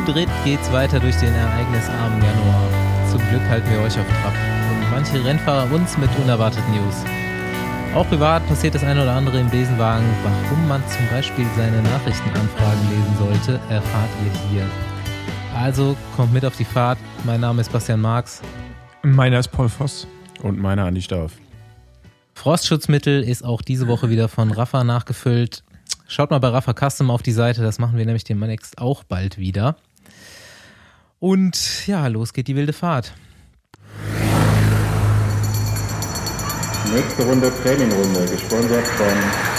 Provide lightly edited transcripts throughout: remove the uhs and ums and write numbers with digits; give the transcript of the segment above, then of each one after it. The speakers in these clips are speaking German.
dritt geht's weiter durch den ereignisarmen Januar. Zum Glück halten wir euch auf Trab und manche Rennfahrer uns mit unerwarteten News. Auch privat passiert das eine oder andere im Besenwagen. Warum man zum Beispiel seine Nachrichtenanfragen lesen sollte, erfahrt ihr hier. Also kommt mit auf die Fahrt. Mein Name ist Bastian Marx. Meiner ist Paul Voss. Und meiner Andi Stauf. Frostschutzmittel ist auch diese Woche wieder von Rafa nachgefüllt. Schaut mal bei Rafa Custom auf die Seite, das machen wir nämlich demnächst auch bald wieder. Und ja, los geht die wilde Fahrt. Nächste Runde Trainingrunde, gesponsert von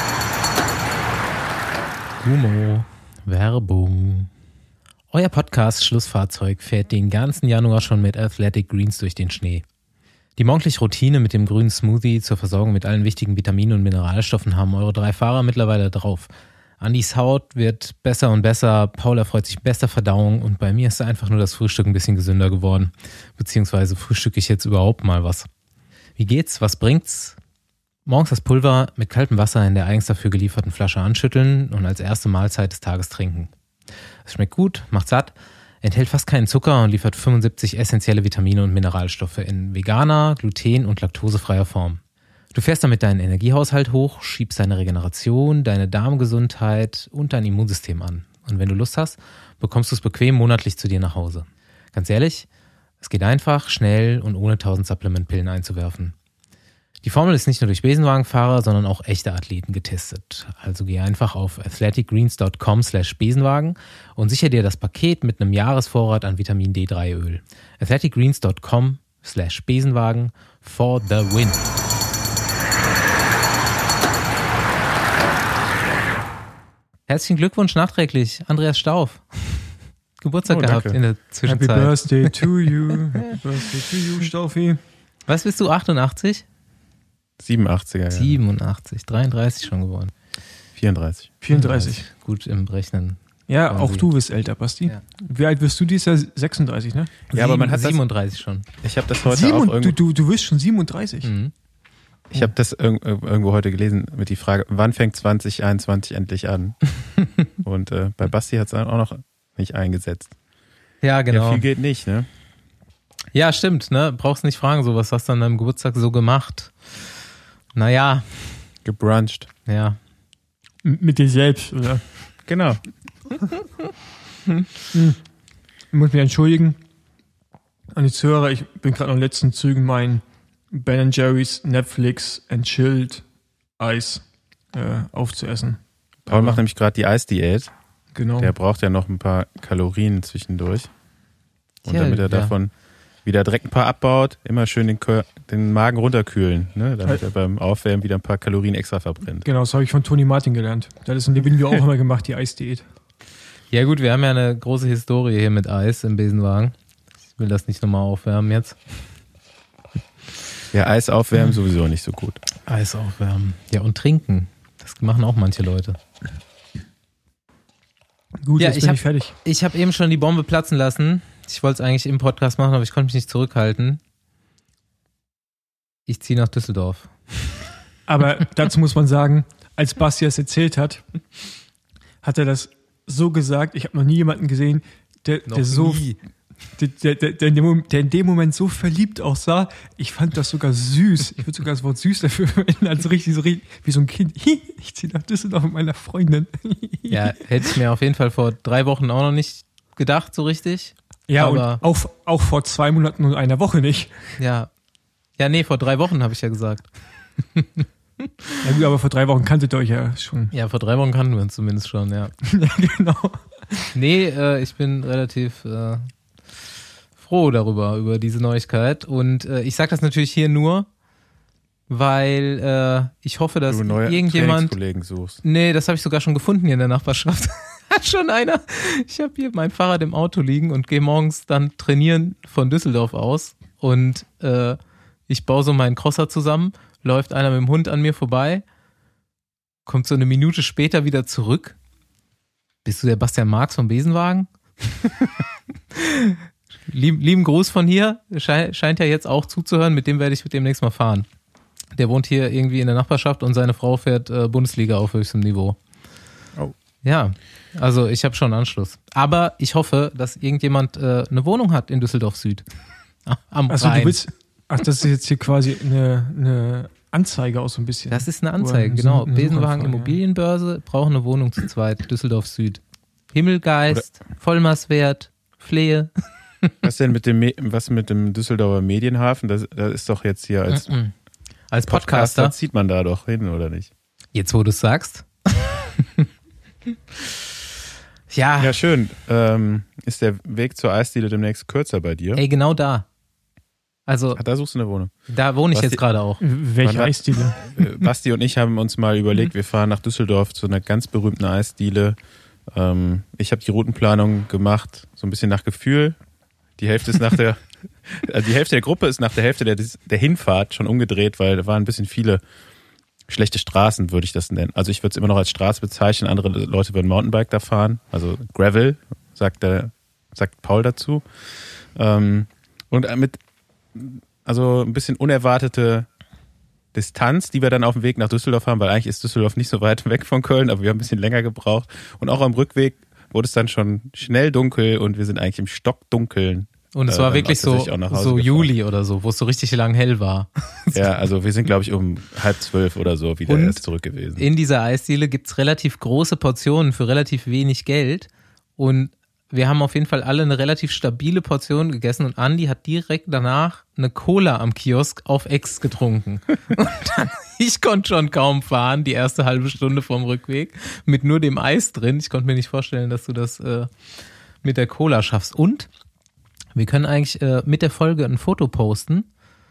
Gumo. Werbung. Euer Podcast-Schlussfahrzeug fährt den ganzen Januar schon mit Athletic Greens durch den Schnee. Die morgendliche Routine mit dem grünen Smoothie zur Versorgung mit allen wichtigen Vitaminen und Mineralstoffen haben eure 3 Fahrer mittlerweile drauf. Andis Haut wird besser und besser, Paul erfreut sich bester Verdauung und bei mir ist einfach nur das Frühstück ein bisschen gesünder geworden. Beziehungsweise frühstücke ich jetzt überhaupt mal was. Wie geht's? Was bringt's? Morgens das Pulver mit kaltem Wasser in der eigens dafür gelieferten Flasche anschütteln und als erste Mahlzeit des Tages trinken. Es schmeckt gut, macht satt, enthält fast keinen Zucker und liefert 75 essentielle Vitamine und Mineralstoffe in veganer, gluten- und laktosefreier Form. Du fährst damit deinen Energiehaushalt hoch, schiebst deine Regeneration, deine Darmgesundheit und dein Immunsystem an. Und wenn du Lust hast, bekommst du es bequem monatlich zu dir nach Hause. Ganz ehrlich, es geht einfach, schnell und ohne 1000 Supplementpillen einzuwerfen. Die Formel ist nicht nur durch Besenwagenfahrer, sondern auch echte Athleten getestet. Also geh einfach auf athleticgreens.com/Besenwagen und sicher dir das Paket mit einem Jahresvorrat an Vitamin D3 Öl. athleticgreens.com/Besenwagen for the win. Herzlichen Glückwunsch nachträglich, Andreas Stauf. Geburtstag gehabt danke. in der Zwischenzeit. Happy Birthday to you. Happy Birthday to you, Staufi. Was bist du, 88? 87er, ja. 87, 33 schon geworden. 34. 34. Gut im Rechnen. Ja, Quasi. auch du bist älter, Basti. Ja. Wie alt wirst du dieses Jahr? 36, ne? Ja, aber man hat das, 37 schon. ich habe das heute auch irgendwo, du wirst schon 37. Mhm. ich habe das irgendwo heute gelesen mit die Frage, wann fängt 2021 endlich an? Und bei Basti hat es auch noch nicht eingesetzt. Ja, genau. Ja, viel geht nicht, ne? Ja, stimmt, ne? Brauchst nicht fragen, so was hast du an deinem Geburtstag so gemacht? Naja, Gebruncht. ja. Mit dir selbst, oder? Genau. Ich muss mich entschuldigen an die Zuhörer. Ich bin gerade noch in den letzten Zügen mein Ben & Jerry's Netflix and Chilled Eis aufzuessen. Paul macht nämlich gerade die Eisdiät. Genau. Der braucht ja noch ein paar Kalorien zwischendurch. Und Tja, damit er ja. davon wieder direkt ein paar abbaut, immer schön den Magen runterkühlen, ne? Damit er beim Aufwärmen wieder ein paar Kalorien extra verbrennt. Genau, das habe ich von Toni Martin gelernt. Das ist in dem Video auch immer gemacht, die Eisdiät. Ja gut, wir haben ja eine große Historie hier mit Eis im Besenwagen. Ich will das nicht nochmal aufwärmen jetzt. Ja, Eis aufwärmen sowieso nicht so gut. Eis aufwärmen. Ja, und trinken. Das machen auch manche Leute. Gut, Ja, jetzt ich bin hab- ich fertig. Ich habe eben schon die Bombe platzen lassen. Ich wollte es eigentlich im Podcast machen, aber ich konnte mich nicht zurückhalten. Ich ziehe nach Düsseldorf. Aber dazu muss man sagen, als Basti das erzählt hat, hat er das so gesagt. Ich habe noch nie jemanden gesehen, der so, der in dem Moment so verliebt aussah. Ich fand das sogar süß. Ich würde sogar das Wort süß dafür verwenden, als richtig so wie so ein Kind. Ich ziehe nach Düsseldorf mit meiner Freundin. Ja, hätte ich mir auf jeden Fall vor 3 Wochen auch noch nicht gedacht, so richtig. Ja, aber und auch vor 2 Monaten und einer Woche nicht. ja. Ja, nee, vor 3 Wochen habe ich ja gesagt. Ja gut, aber vor 3 Wochen kanntet ihr euch ja schon. Ja, vor 3 Wochen kannten wir uns zumindest schon, ja. Ja, genau. Nee, ich bin relativ froh über diese Neuigkeit. Und ich sage das natürlich hier nur, weil ich hoffe, dass Du neue irgendjemand... Trainingskollegen suchst. Nee, das habe ich sogar schon gefunden hier in der Nachbarschaft. Hat schon einer. Ich habe hier mein Fahrrad im Auto liegen und gehe morgens dann trainieren von Düsseldorf aus. Und ich baue so meinen Crosser zusammen, läuft einer mit dem Hund an mir vorbei, kommt so eine Minute später wieder zurück. Bist du der Bastian Marx vom Besenwagen? Lieben Gruß von hier. Scheint ja jetzt auch zuzuhören, mit dem werde ich demnächst mal fahren. Der wohnt hier irgendwie in der Nachbarschaft und seine Frau fährt Bundesliga auf höchstem Niveau. Oh. Ja, also ich habe schon Anschluss. Aber ich hoffe, dass irgendjemand eine Wohnung hat in Düsseldorf Süd. Am Also Rhein. das ist jetzt hier quasi eine Anzeige auch so ein bisschen. Das ist eine Anzeige, genau. Besenwagen Immobilienbörse, brauchen eine Wohnung zu zweit, Düsseldorf Süd. Himmelgeist, Vollmaßwert, Flehe. Was denn mit dem Düsseldorfer Medienhafen? Das ist doch jetzt hier als Podcaster. zieht man da doch hin, oder nicht? Jetzt, wo du es sagst. Ja. Ja, schön. Ist der Weg zur Eisdiele demnächst kürzer bei dir? Ey, genau da. Also, Da suchst du eine Wohnung. da wohne ich jetzt gerade auch. Welche Eisdiele? Basti und ich haben uns mal überlegt, wir fahren nach Düsseldorf zu einer ganz berühmten Eisdiele. Ich habe die Routenplanung gemacht, so ein bisschen nach Gefühl. Die Hälfte der Gruppe ist nach der Hälfte der Hinfahrt schon umgedreht, weil da waren ein bisschen viele schlechte Straßen, würde ich das nennen. Also ich würde es immer noch als Straße bezeichnen, andere Leute würden Mountainbike da fahren, also Gravel, sagt Paul dazu. Und also ein bisschen unerwartete Distanz, die wir dann auf dem Weg nach Düsseldorf haben, weil eigentlich ist Düsseldorf nicht so weit weg von Köln, aber wir haben ein bisschen länger gebraucht. Und auch am Rückweg wurde es dann schon schnell dunkel und wir sind eigentlich im Stockdunkeln. Und es war wirklich so Juli oder so, wo es so richtig lang hell war. Ja, also wir sind, glaube ich, um 11:30 oder so wieder erst zurück gewesen. In dieser Eisdiele gibt's relativ große Portionen für relativ wenig Geld. Und wir haben auf jeden Fall alle eine relativ stabile Portion gegessen. Und Andi hat direkt danach eine Cola am Kiosk auf Ex getrunken. Und dann, ich konnte schon kaum fahren, die erste halbe Stunde vom Rückweg, mit nur dem Eis drin. Ich konnte mir nicht vorstellen, dass du das mit der Cola schaffst. Und wir können eigentlich mit der Folge ein Foto posten.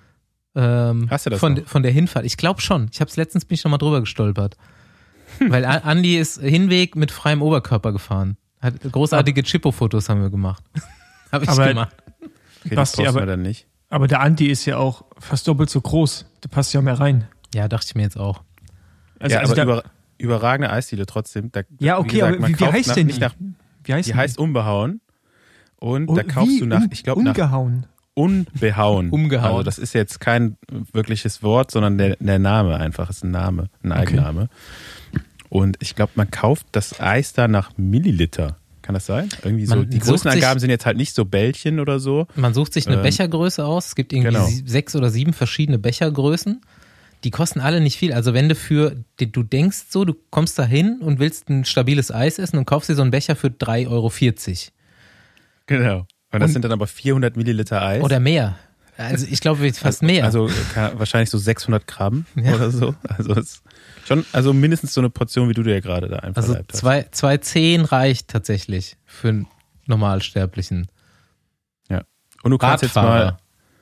Hast du das von der Hinfahrt? Ich glaube schon. Ich habe es letztens, bin ich noch mal drüber gestolpert. Weil Andi ist Hinweg mit freiem Oberkörper gefahren. Hat großartige Chippo-Fotos haben wir gemacht. Habe ich gemacht. Okay, das posten wir dann nicht. Aber der Andi ist ja auch fast doppelt so groß. Der passt ja mehr rein. Ja, dachte ich mir jetzt auch. Aber überragende Eisdiele trotzdem. Ja, okay, aber wie heißt denn die? Die heißt Unbehauen. Und da kaufst du nach Ungehauen. Unbehauen. Umgehauen. Also das ist jetzt kein wirkliches Wort, sondern der Name einfach. Das ist ein Name, ein Eigenname. Okay. Und ich glaube, man kauft das Eis da nach Milliliter. Kann das sein? Irgendwie so. Die Größenangaben sind jetzt halt nicht so Bällchen oder so. Man sucht sich eine Bechergröße aus. Es gibt irgendwie 6 oder 7 verschiedene Bechergrößen. Die kosten alle nicht viel. Also wenn du denkst so, du kommst da hin und willst ein stabiles Eis essen und kaufst dir so einen Becher für 3,40 €. Genau. Und das sind dann aber 400 Milliliter Eis. Oder mehr. Also ich glaube fast mehr. Also wahrscheinlich so 600 Gramm oder so. Also ist schon, also mindestens so eine Portion, wie du dir gerade da einfach also hast. 2,10 reicht tatsächlich für einen Normalsterblichen. Ja. Und du kannst jetzt mal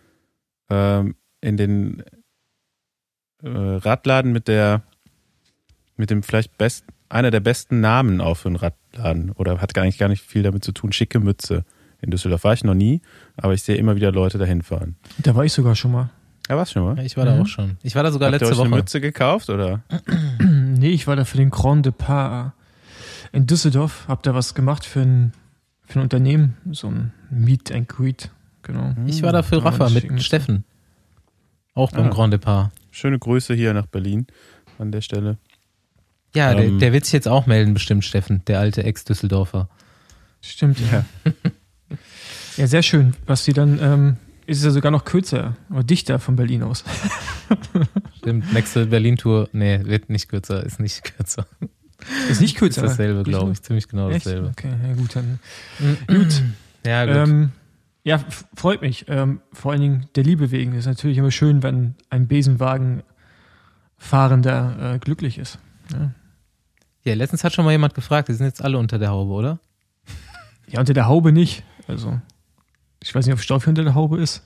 in den Radladen mit dem vielleicht einer der besten Namen auch für einen Radladen, oder hat eigentlich gar nicht viel damit zu tun, schicke Mütze. In Düsseldorf war ich noch nie, aber ich sehe immer wieder Leute dahin fahren. Da war ich sogar schon mal. Ja, warst du schon mal? Ja, ich war da auch schon. Ich war da sogar letzte Woche. Habt ihr euch eine Mütze gekauft, oder? Nee, ich war da für den Grand Depart in Düsseldorf. Hab da was gemacht für ein Unternehmen. So ein Meet and Greet. Genau. Ich war da für Rafa mit Steffen. Auch beim Grand Depart. Schöne Grüße hier nach Berlin an der Stelle. Ja, der wird sich jetzt auch melden, bestimmt, Steffen, der alte Ex-Düsseldorfer. Stimmt, ja. Ja, sehr schön. Was sie dann, ist es ja sogar noch kürzer oder dichter von Berlin aus. Stimmt, nächste Berlin-Tour, nee, wird nicht kürzer, ist nicht kürzer. Ist nicht kürzer? Ist dasselbe, glaube ich, ziemlich genau Echt? dasselbe. Okay, ja gut, dann. Gut. Ja, gut. Ja, freut mich. Vor allen Dingen der Liebe wegen. Ist natürlich immer schön, wenn ein Besenwagenfahrender glücklich ist. Ja, letztens hat schon mal jemand gefragt, die sind jetzt alle unter der Haube, oder? Ja, unter der Haube nicht. Also, ich weiß nicht, ob Stoffi unter der Haube ist.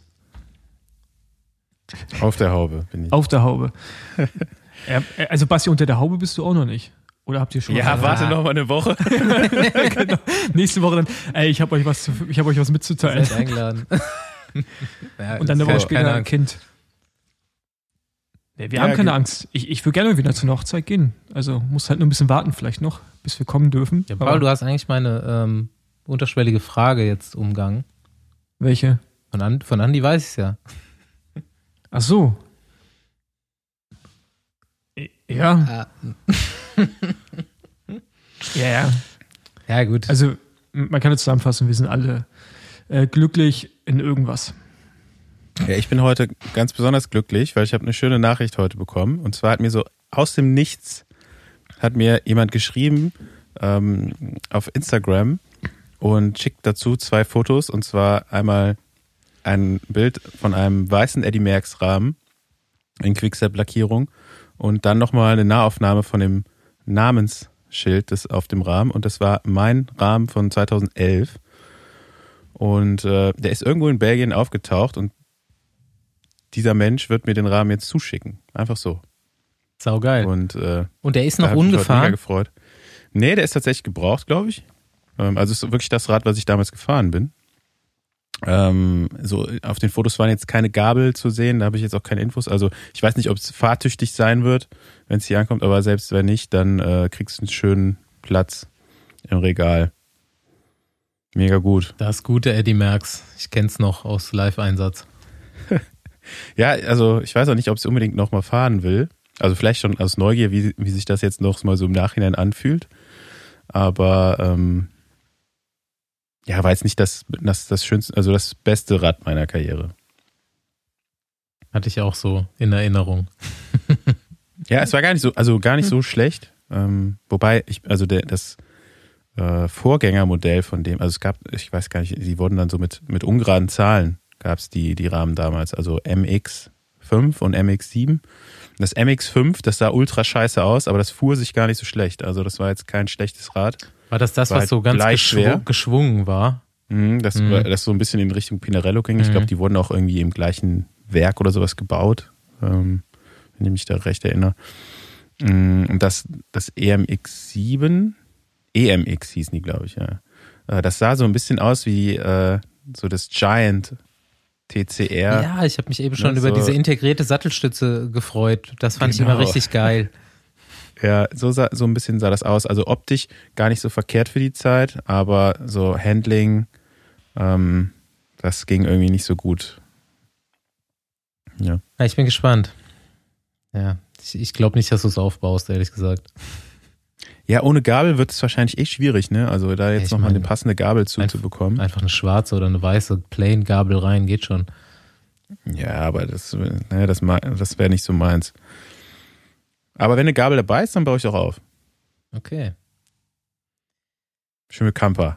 Auf der Haube bin ich. Auf der Haube. Also, Basti, unter der Haube bist du auch noch nicht. Oder habt ihr schon Ja, warte noch mal eine Woche. Genau. Nächste Woche dann, ich habe euch was mitzuteilen. Seid eingeladen. Ja, und dann eine Woche später ein Kind. Nee, wir haben keine Angst. Ich würde gerne wieder zur Hochzeit gehen. Also muss halt nur ein bisschen warten vielleicht noch, bis wir kommen dürfen. Ja, Paul, du hast eigentlich meine unterschwellige Frage jetzt umgangen. Welche? Von Andi weiß ich es ja. Ach so. Ja. Ja. Ja, gut. Also, man kann es zusammenfassen, wir sind alle glücklich in irgendwas. Ja, ich bin heute ganz besonders glücklich, weil ich habe eine schöne Nachricht heute bekommen. Und zwar hat mir so aus dem Nichts hat mir jemand geschrieben auf Instagram und schickt dazu 2 Fotos. Und zwar einmal ein Bild von einem weißen Eddy Merckx Rahmen in Quickstep-Lackierung und dann nochmal eine Nahaufnahme von dem Namensschild das auf dem Rahmen. Und das war mein Rahmen von 2011. Und der ist irgendwo in Belgien aufgetaucht und dieser Mensch wird mir den Rahmen jetzt zuschicken. Einfach so. Saugeil. Und der ist noch da hab ich mich heute mega ungefahren? gefreut. Nee, der ist tatsächlich gebraucht, glaube ich. Also ist wirklich das Rad, was ich damals gefahren bin. So auf den Fotos waren jetzt keine Gabel zu sehen, da habe ich jetzt auch keine Infos. Also ich weiß nicht, ob es fahrtüchtig sein wird, wenn es hier ankommt, aber selbst wenn nicht, dann kriegst du einen schönen Platz im Regal. Mega gut. Das gute Eddy Merckx. Ich kenn's noch aus Live-Einsatz. Ja, also ich weiß auch nicht, ob es unbedingt nochmal fahren will. Also vielleicht schon aus Neugier, wie sich das jetzt noch mal so im Nachhinein anfühlt. Aber ja, war jetzt nicht das schönste, also das beste Rad meiner Karriere. Hatte ich auch so in Erinnerung. Ja, es war gar nicht so schlecht. Wobei das Vorgängermodell von dem, also es gab, ich weiß gar nicht, die wurden dann so mit ungeraden Zahlen gab es die Rahmen damals, also MX5 und MX7. Das MX5, das sah ultra scheiße aus, aber das fuhr sich gar nicht so schlecht. Also das war jetzt kein schlechtes Rad. War das was halt so ganz schwer geschwungen war? Das so ein bisschen in Richtung Pinarello ging. Ich glaube, die wurden auch irgendwie im gleichen Werk oder sowas gebaut, wenn ich mich da recht erinnere. Und das EMX7, EMX hießen die, glaube ich, ja. Das sah so ein bisschen aus wie so das Giant TCR. Ja, ich habe mich eben schon über diese integrierte Sattelstütze gefreut. Das fand ich immer richtig geil. Ja, so ein bisschen sah das aus. Also optisch gar nicht so verkehrt für die Zeit, aber so Handling, das ging irgendwie nicht so gut. Ja. Ja, ich bin gespannt. Ja, ich glaube nicht, dass du es aufbaust, ehrlich gesagt. Ja, ohne Gabel wird es wahrscheinlich echt schwierig, ne? Also da jetzt nochmal eine passende Gabel zu bekommen. Einfach eine schwarze oder eine weiße Plain-Gabel rein, geht schon. Ja, aber das wäre nicht so meins. Aber wenn eine Gabel dabei ist, dann baue ich auch auf. Okay. Schön mit Camper.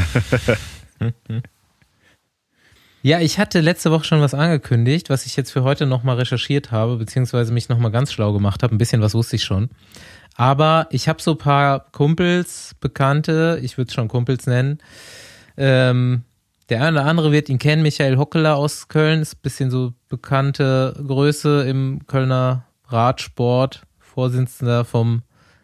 Ja, ich hatte letzte Woche schon was angekündigt, was ich jetzt für heute nochmal recherchiert habe, beziehungsweise mich nochmal ganz schlau gemacht habe. Ein bisschen was wusste ich schon. Aber ich habe so ein paar Kumpels, Bekannte, ich würde es schon Kumpels nennen. Der eine oder andere wird ihn kennen, Michael Hockeler aus Köln, ist ein bisschen so bekannte Größe im Kölner Radsport, Vorsitzender vom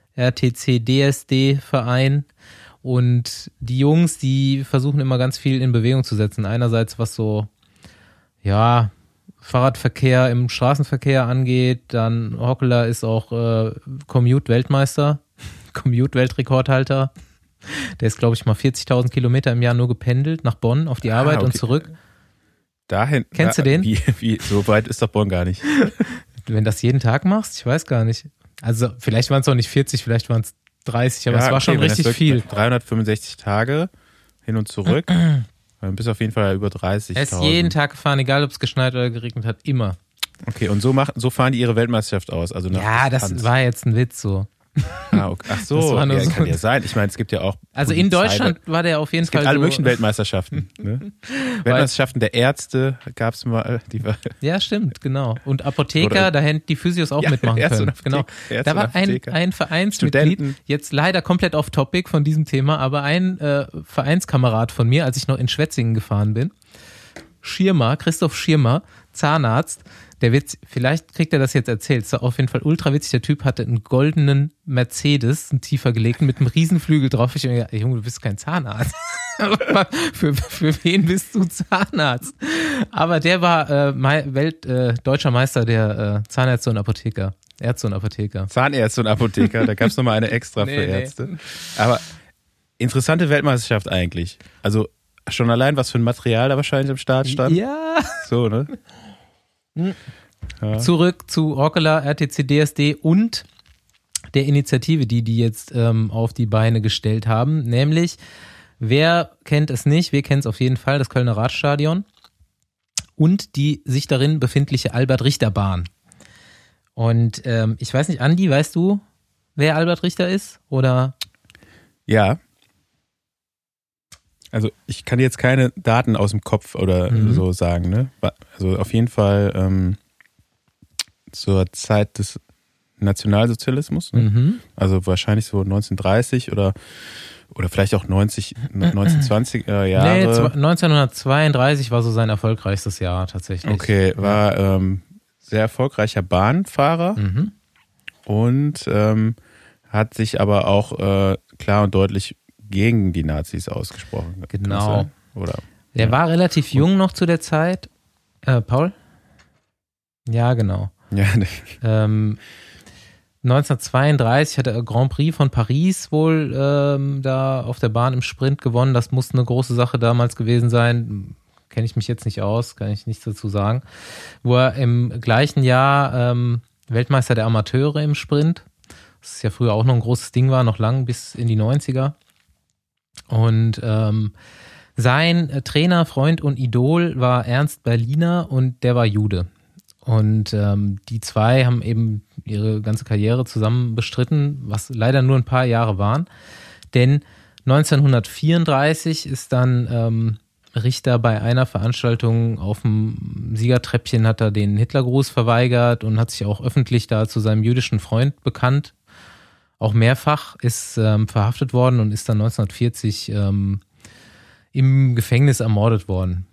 RTC-DSD-Verein. Und die Jungs, die versuchen immer ganz viel in Bewegung zu setzen. Einerseits was so, ja, Fahrradverkehr im Straßenverkehr angeht, dann Hockeler ist auch Commute-Weltmeister, Commute-Weltrekordhalter. Der ist, glaube ich, mal 40.000 Kilometer im Jahr nur gependelt nach Bonn auf die Arbeit und zurück. Dahin. Kennst du den? Wie, so weit ist doch Bonn gar nicht. Wenn das jeden Tag machst, ich weiß gar nicht. Also vielleicht waren es auch nicht 40, vielleicht waren es 30, aber es war schon richtig viel. 365 Tage hin und zurück. Bis auf jeden Fall über 30.000. Er ist jeden Tag gefahren, egal ob es geschneit oder geregnet hat, immer. Okay, und so fahren die ihre Weltmeisterschaft aus? Also ja, das war jetzt ein Witz so. Okay. Ach so, ja, so kann ja sein. Ich meine, es gibt ja auch... Also in Deutschland war der auf jeden Fall Es gibt alle möglichen Weltmeisterschaften. Ne? Weltmeisterschaften der Ärzte gab es mal. Ja, stimmt, genau. Und Apotheker, da hätten die Physios auch mitmachen können. Genau. Da war ein Vereinsmitglied, jetzt leider komplett off topic von diesem Thema, aber ein Vereinskamerad von mir, als ich noch in Schwetzingen gefahren bin, Christoph Schirmer, Zahnarzt, vielleicht kriegt er das jetzt erzählt, ist auf jeden Fall ultra witzig, der Typ hatte einen goldenen Mercedes, einen tiefer gelegten, mit einem Riesen Drauf. Ich habe mir gedacht, Junge, du bist kein Zahnarzt. für wen bist du Zahnarzt? Aber der war deutscher Meister der Zahnärzte und Apotheker. Ärzte und Apotheker. Zahnärzte und Apotheker, da gab es nochmal eine extra für Ärzte. Aber interessante Weltmeisterschaft eigentlich. Also schon allein, was für ein Material da wahrscheinlich am Start stand. Ja. So, ne? Ja. Zurück zu Hockeler, RTC DSD und der Initiative, die jetzt auf die Beine gestellt haben. Nämlich, wer kennt es nicht? Wir kennen es auf jeden Fall, das Kölner Radstadion und die sich darin befindliche Albert-Richter-Bahn. Und ich weiß nicht, Andi, weißt du, wer Albert Richter ist? Oder? Ja. Also ich kann jetzt keine Daten aus dem Kopf oder so sagen, ne? Also auf jeden Fall zur Zeit des Nationalsozialismus, ne? Also wahrscheinlich so 1930 oder vielleicht auch 1920er Jahre. Nee, 1932 war so sein erfolgreichstes Jahr tatsächlich. Okay, war sehr erfolgreicher Bahnfahrer und hat sich aber auch klar und deutlich gegen die Nazis ausgesprochen. Genau. Oder, der war relativ jung noch zu der Zeit. Paul? Ja, genau. Ja. 1932 hat er Grand Prix von Paris wohl da auf der Bahn im Sprint gewonnen. Das muss eine große Sache damals gewesen sein. Kenne ich mich jetzt nicht aus, kann ich nichts dazu sagen. Wo er im gleichen Jahr Weltmeister der Amateure im Sprint, das ja früher auch noch ein großes Ding war, noch lang bis in die 90er. Und sein Trainer, Freund und Idol war Ernst Berliner und der war Jude. Und die zwei haben eben ihre ganze Karriere zusammen bestritten, was leider nur ein paar Jahre waren. Denn 1934 ist dann Richter bei einer Veranstaltung auf dem Siegertreppchen hat er den Hitlergruß verweigert und hat sich auch öffentlich da zu seinem jüdischen Freund bekannt. Auch mehrfach, ist verhaftet worden und ist dann 1940 im Gefängnis ermordet worden.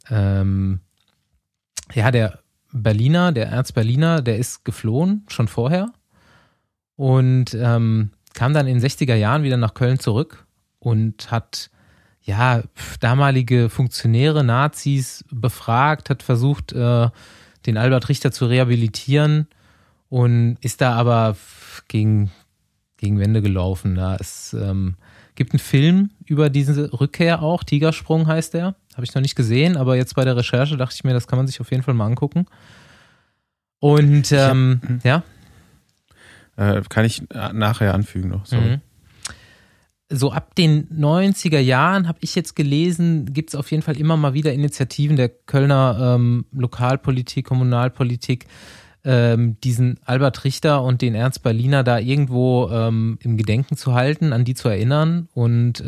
Der Berliner, der Ernst Berliner, der ist geflohen, schon vorher. Und kam dann in den 60er Jahren wieder nach Köln zurück und hat damalige Funktionäre, Nazis befragt, hat versucht, den Albert Richter zu rehabilitieren und ist da aber gegen Wände gelaufen. Es gibt einen Film über diese Rückkehr auch, Tigersprung heißt der. Habe ich noch nicht gesehen, aber jetzt bei der Recherche dachte ich mir, das kann man sich auf jeden Fall mal angucken. Und kann ich nachher anfügen noch. Sorry. So ab den 90er Jahren, habe ich jetzt gelesen, gibt es auf jeden Fall immer mal wieder Initiativen der Kölner Lokalpolitik, Kommunalpolitik, diesen Albert Richter und den Ernst Berliner da irgendwo im Gedenken zu halten, an die zu erinnern. Und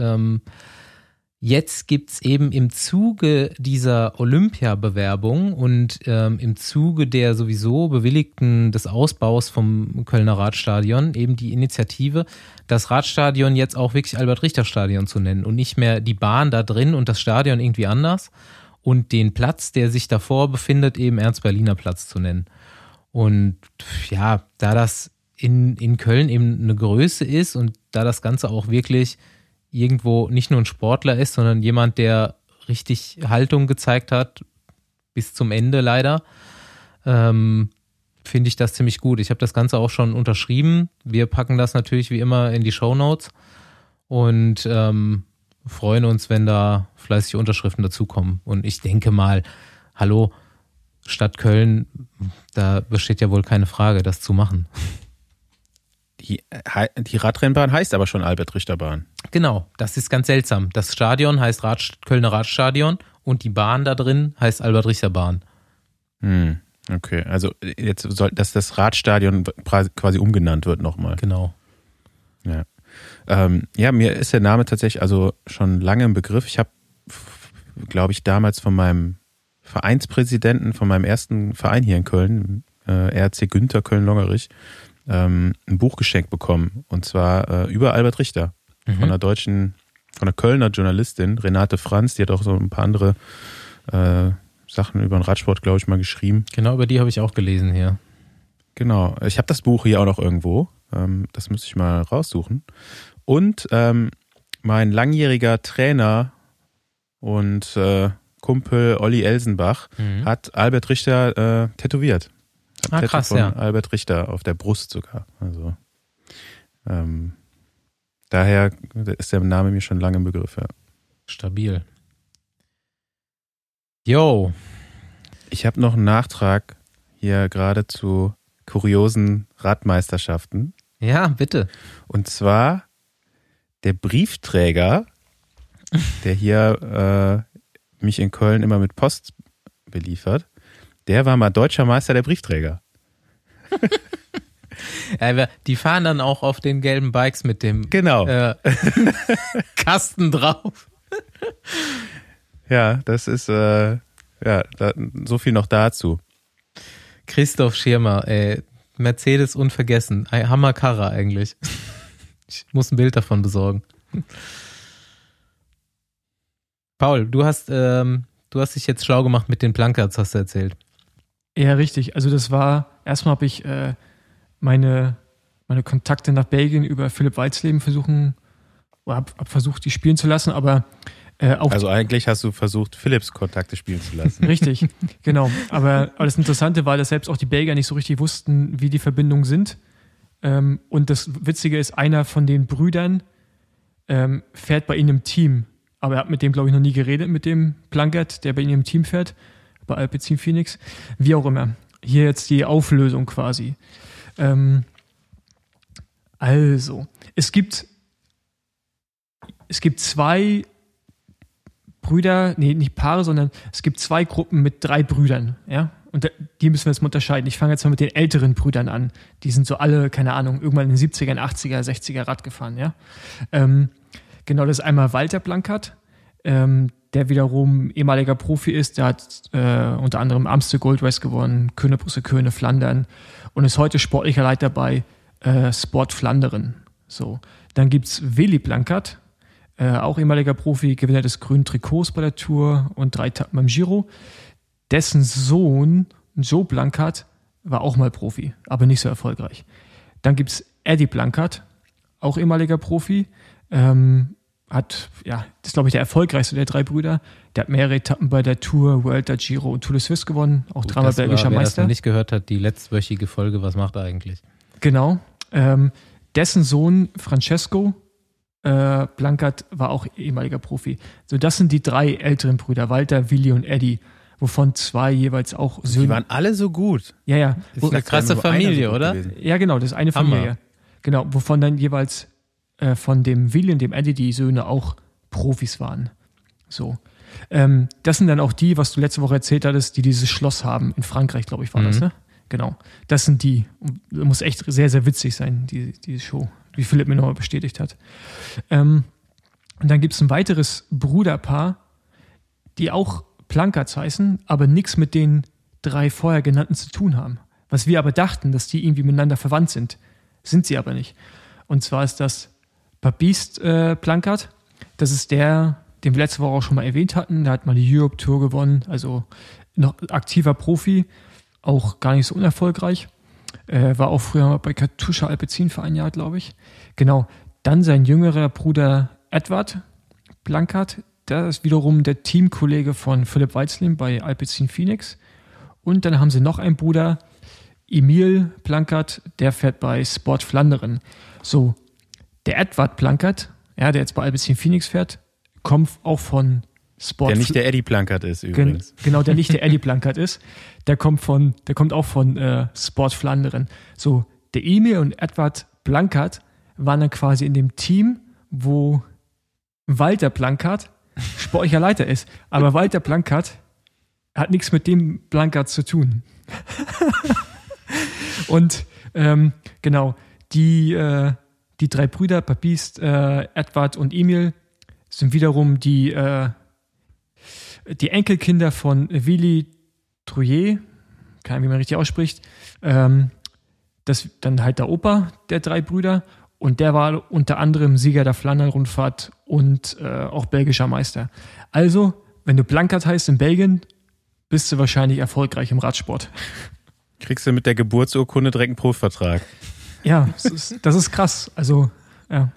jetzt gibt's eben im Zuge dieser Olympiabewerbung und im Zuge der sowieso bewilligten des Ausbaus vom Kölner Radstadion eben die Initiative, das Radstadion jetzt auch wirklich Albert-Richter-Stadion zu nennen und nicht mehr die Bahn da drin und das Stadion irgendwie anders und den Platz, der sich davor befindet, eben Ernst-Berliner-Platz zu nennen. Und ja, da das in Köln eben eine Größe ist und da das Ganze auch wirklich irgendwo nicht nur ein Sportler ist, sondern jemand, der richtig Haltung gezeigt hat, bis zum Ende leider, finde ich das ziemlich gut. Ich habe das Ganze auch schon unterschrieben. Wir packen das natürlich wie immer in die Shownotes und freuen uns, wenn da fleißige Unterschriften dazukommen. Und ich denke mal, hallo, Stadt Köln, da besteht ja wohl keine Frage, das zu machen. Die Radrennbahn heißt aber schon Albert-Richter-Bahn. Genau, das ist ganz seltsam. Das Stadion heißt Kölner Radstadion und die Bahn da drin heißt Albert-Richter-Bahn. Okay, also jetzt soll das Radstadion quasi umgenannt wird nochmal. Genau. Ja. Mir ist der Name tatsächlich also schon lange im Begriff. Ich habe, glaube ich, damals von meinem Vereinspräsidenten, von meinem ersten Verein hier in Köln, RC Günther Köln-Longerich, ein Buch geschenkt bekommen. Und zwar über Albert Richter von der Kölner Journalistin Renate Franz. Die hat auch so ein paar andere Sachen über den Radsport, glaube ich, mal geschrieben. Genau, über die habe ich auch gelesen hier. Genau. Ich habe das Buch hier auch noch irgendwo. Das müsste ich mal raussuchen. Und mein langjähriger Trainer und Kumpel Olli Elsenbach hat Albert Richter tätowiert. Krass, von ja. Albert Richter auf der Brust sogar. Also daher ist der Name mir schon lange im Begriff. Ja. Stabil. Yo. Ich habe noch einen Nachtrag hier gerade zu kuriosen Radmeisterschaften. Ja, bitte. Und zwar der Briefträger, der hier mich in Köln immer mit Post beliefert, der war mal deutscher Meister der Briefträger. Ja, die fahren dann auch auf den gelben Bikes mit dem Kasten drauf. Ja, das ist so viel noch dazu. Christoph Schirmer, Mercedes unvergessen. Ein Hammerkarre eigentlich. Ich muss ein Bild davon besorgen. Paul, du hast dich jetzt schlau gemacht mit den Plankarts, hast du erzählt. Ja, richtig. Also das war, erstmal habe ich meine Kontakte nach Belgien über Philipp Weitsleben hab versucht, die spielen zu lassen, aber auch. Also eigentlich hast du versucht, Philipps Kontakte spielen zu lassen. Richtig, genau. Aber das Interessante war, dass selbst auch die Belgier nicht so richtig wussten, wie die Verbindungen sind. Und das Witzige ist, einer von den Brüdern fährt bei ihnen im Team. Aber er hat mit dem, glaube ich, noch nie geredet, mit dem Plankert, der bei ihnen im Team fährt, bei Alpecin Phoenix. Wie auch immer. Hier jetzt die Auflösung quasi. Also, es gibt zwei Brüder, nicht Paare, sondern es gibt zwei Gruppen mit 3 Brüdern, ja, und die müssen wir jetzt mal unterscheiden. Ich fange jetzt mal mit den älteren Brüdern an. Die sind so alle, keine Ahnung, irgendwann in den 70er, 80er, 60er Rad gefahren, ja. Genau, das ist einmal Walter Plankert, der wiederum ehemaliger Profi ist. Der hat unter anderem Amstel Gold Race gewonnen, Köne Brüssel, Köne Flandern und ist heute sportlicher Leiter bei Sport Flanderen. So. Dann gibt es Willy Plankert, auch ehemaliger Profi, Gewinner des grünen Trikots bei der Tour und 3 Etappen beim Giro. Dessen Sohn, Joe Plankert, war auch mal Profi, aber nicht so erfolgreich. Dann gibt es Eddie Plankert, auch ehemaliger Profi, das ist, glaube ich, der erfolgreichste der 3 Brüder. Der hat mehrere Etappen bei der Tour, Vuelta, Giro und Tour de Suisse gewonnen, auch 3-mal belgischer Meister. Wer das noch nicht gehört hat, die letztwöchige Folge, was macht er eigentlich? Genau. Dessen Sohn Francesco Plankert war auch ehemaliger Profi. So, das sind die 3 älteren Brüder, Walter, Willi und Eddie, wovon 2 jeweils auch Söhne. Die waren alle so gut. Ja. Das ist eine krasse Familie, oder? Gewesen. Ja, genau, das ist eine Familie. Hammer. Genau, wovon dann jeweils von dem Willi und dem Eddie die Söhne auch Profis waren. So. Das sind dann auch die, was du letzte Woche erzählt hattest, die dieses Schloss haben. In Frankreich, glaube ich, war das, ne? Genau. Das sind die. Das muss echt sehr, sehr witzig sein, diese Show, wie Philipp mir nochmal bestätigt hat. Und dann gibt es ein weiteres Bruderpaar, die auch Plankarts heißen, aber nichts mit den 3 vorher genannten zu tun haben. Was wir aber dachten, dass die irgendwie miteinander verwandt sind. Sind sie aber nicht. Und zwar ist das Baptiste Plankert. Das ist der, den wir letzte Woche auch schon mal erwähnt hatten. Der hat mal die Europe Tour gewonnen, also noch aktiver Profi, auch gar nicht so unerfolgreich. War auch früher mal bei Katusha Alpecin für ein Jahr, glaube ich. Genau. Dann sein jüngerer Bruder Edward Plankert. Der ist wiederum der Teamkollege von Philipp Weitsleben bei Alpecin Phoenix. Und dann haben sie noch einen Bruder, Emil Plankert, der fährt bei Sport Flanderen. So, der Edward Plankert, ja, der jetzt bei Alpecin Phoenix fährt, kommt auch von Sport. Der nicht der Eddie Plankert ist übrigens. Genau, der nicht der Eddie Plankert ist. Der kommt auch von Sport Flanderen. So, der Emil und Edward Plankert waren dann quasi in dem Team, wo Walter Plankert sportlicher Leiter ist. Aber Walter Plankert hat nichts mit dem Plankert zu tun. Und genau, die 3 Brüder, Baptiste, Edward und Emil, sind wiederum die Enkelkinder von Willy Trouillet, keine Ahnung, wie man richtig ausspricht. Das dann halt der Opa der 3 Brüder. Und der war unter anderem Sieger der Flandern-Rundfahrt und auch belgischer Meister. Also, wenn du Plankert heißt in Belgien, bist du wahrscheinlich erfolgreich im Radsport. Kriegst du mit der Geburtsurkunde direkt einen Profivertrag. Ja, das ist krass. Also, ja.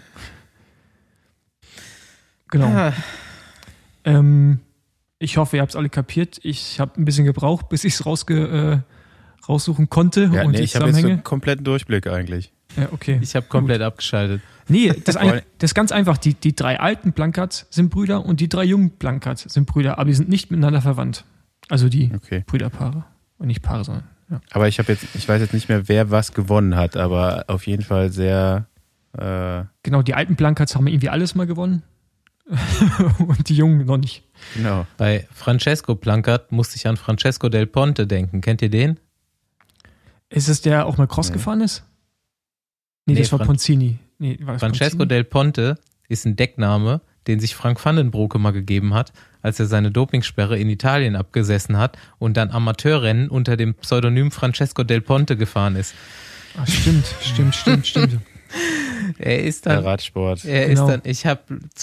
Genau. Ja. Ich hoffe, ihr habt es alle kapiert. Ich habe ein bisschen gebraucht, bis ich es raussuchen konnte. Ja, und ich habe jetzt so einen kompletten Durchblick eigentlich. Ja, okay. Ich habe komplett abgeschaltet. Nee, das ist ganz einfach. Die 3 alten Plankarts sind Brüder und die 3 jungen Plankarts sind Brüder, aber die sind nicht miteinander verwandt. Also die Brüderpaare. Und nicht Paare, sondern Ja. Aber ich weiß jetzt nicht mehr, wer was gewonnen hat, aber auf jeden Fall sehr. Genau, die alten Blanchards haben irgendwie alles mal gewonnen. Und die Jungen noch nicht. Genau. Bei Francesco Blanchard musste ich an Francesco Del Ponte denken. Kennt ihr den? Ist es der auch mal Cross gefahren ist? Nee, das war Ponzini. Nee, war das Francesco Ponzini? Del Ponte ist ein Deckname, den sich Frank Vandenbroeke mal gegeben hat, als er seine Dopingsperre in Italien abgesessen hat und dann Amateurrennen unter dem Pseudonym Francesco Del Ponte gefahren ist. Ach, stimmt. Er ist dann, der Radsport. Ich habe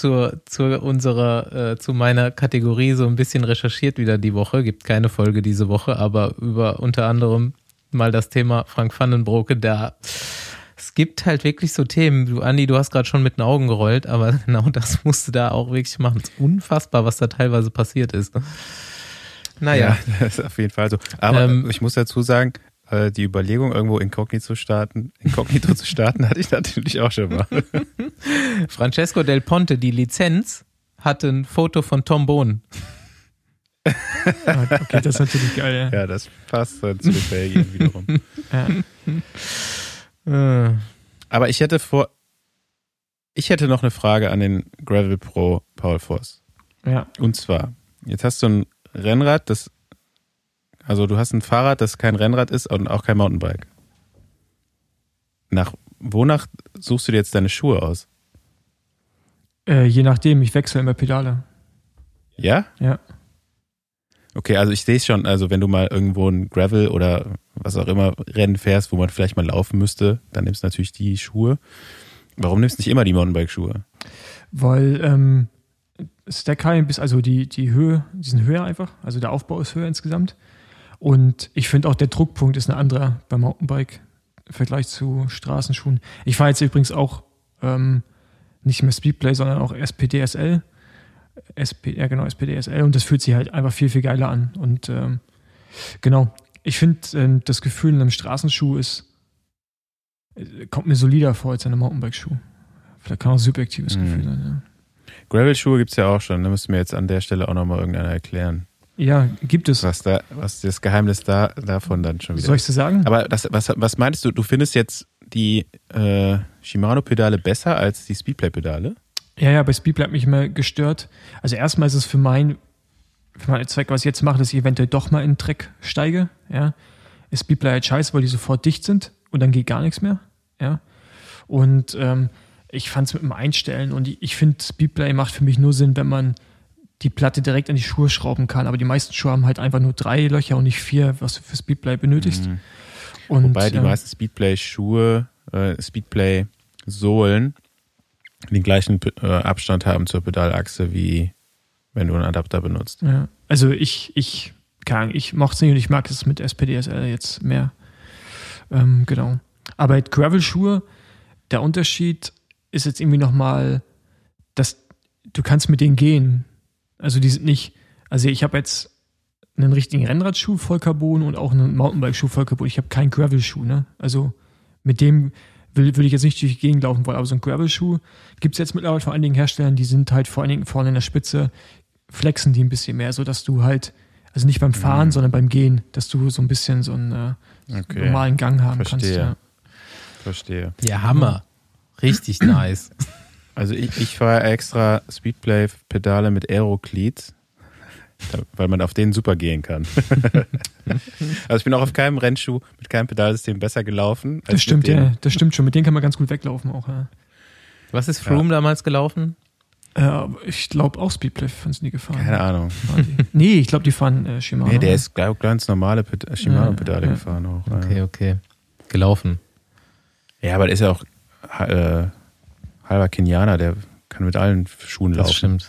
zu meiner Kategorie so ein bisschen recherchiert wieder die Woche, gibt keine Folge diese Woche, aber über unter anderem mal das Thema Frank Vandenbroeke, es gibt halt wirklich so Themen, du Andi, du hast gerade schon mit den Augen gerollt, aber genau das musst du da auch wirklich machen. Es ist unfassbar, was da teilweise passiert ist. Naja. Ja, das ist auf jeden Fall so. Aber ich muss dazu sagen, die Überlegung, irgendwo inkognito zu starten, hatte ich natürlich auch schon mal. Francesco Del Ponte, die Lizenz, hatte ein Foto von Tom Bohn. Okay, das ist natürlich geil, ja. Ja, das passt dann zu Belgien wiederum. Ja. Aber ich hätte noch eine Frage an den Gravel Pro Paul Voss. Ja. Und zwar, jetzt hast du ein Rennrad, du hast ein Fahrrad, das kein Rennrad ist und auch kein Mountainbike. Wonach suchst du dir jetzt deine Schuhe aus? Je nachdem, ich wechsle immer Pedale. Ja? Ja. Okay, also ich sehe es schon, also wenn du mal irgendwo ein Gravel oder was auch immer Rennen fährst, wo man vielleicht mal laufen müsste, dann nimmst du natürlich die Schuhe. Warum nimmst du nicht immer die Mountainbike-Schuhe? Weil Stackheim also die Höhe, die sind höher einfach, also der Aufbau ist höher insgesamt. Und ich finde auch der Druckpunkt ist ein anderer beim Mountainbike im Vergleich zu Straßenschuhen. Ich fahre jetzt übrigens auch nicht mehr Speedplay, sondern auch SPDSL. SPDSL und das fühlt sich halt einfach viel, viel geiler an. Und genau, ich finde, das Gefühl in einem Straßenschuh kommt mir solider vor als in einem Mountainbike-Schuh. Vielleicht kann auch ein subjektives Gefühl sein, ja. Gravel-Schuhe gibt es ja auch schon, da müsste mir jetzt an der Stelle auch nochmal irgendeiner erklären. Ja, gibt es. Was das Geheimnis davon dann schon wieder Soll ich dir sagen? Aber was meintest du? Du findest jetzt die Shimano-Pedale besser als die Speedplay-Pedale? Ja, bei Speedplay hat mich immer gestört. Also erstmal ist es für meinen Zweck, was ich jetzt mache, dass ich eventuell doch mal in den Dreck steige. Ja. Ist Speedplay halt scheiße, weil die sofort dicht sind und dann geht gar nichts mehr. Ja. Und ich fand es mit dem Einstellen und ich finde, Speedplay macht für mich nur Sinn, wenn man die Platte direkt an die Schuhe schrauben kann. Aber die meisten Schuhe haben halt einfach nur 3 Löcher und nicht 4, was du für Speedplay benötigst. Mhm. Und, wobei die meisten Speedplay-Schuhe, Speedplay-Sohlen den gleichen Abstand haben zur Pedalachse, wie wenn du einen Adapter benutzt. Ja. Also ich mochte es nicht und ich mag es mit SPDSL jetzt mehr. Genau. Aber Gravel-Schuhe, der Unterschied ist jetzt irgendwie nochmal, dass du kannst mit denen gehen. Also die sind nicht, also ich habe jetzt einen richtigen Rennradschuh voll Carbon und auch einen Mountainbike-Schuh voll Carbon. Ich habe keinen Gravel-Schuh, ne? Also mit dem will ich jetzt nicht durch die Gegend laufen wollen, aber so ein Gravel-Schuh gibt es jetzt mittlerweile von einigen Herstellern, die sind halt vor allen Dingen vorne in der Spitze, flexen die ein bisschen mehr, sodass du halt, also nicht beim Fahren, sondern beim Gehen, dass du so ein bisschen so einen normalen Gang haben kannst. Ja. Verstehe. Ja, Hammer. Richtig nice. Also ich fahre extra Speedplay-Pedale mit Aero-Cleats, weil man auf denen super gehen kann. Also ich bin auch auf keinem Rennschuh mit keinem Pedalsystem besser gelaufen. Das stimmt, ja, das stimmt schon. Mit denen kann man ganz gut weglaufen auch. Ja. Was ist Froome damals gelaufen? Ich glaube auch Speedplay sind nie gefahren. Keine Ahnung. Nee, ich glaube, die fahren Shimano. Nee, der ist ganz normale Shimano-Pedale gefahren auch. Okay. Gelaufen. Ja, aber der ist ja auch halber Kenianer, der kann mit allen Schuhen laufen. Das stimmt.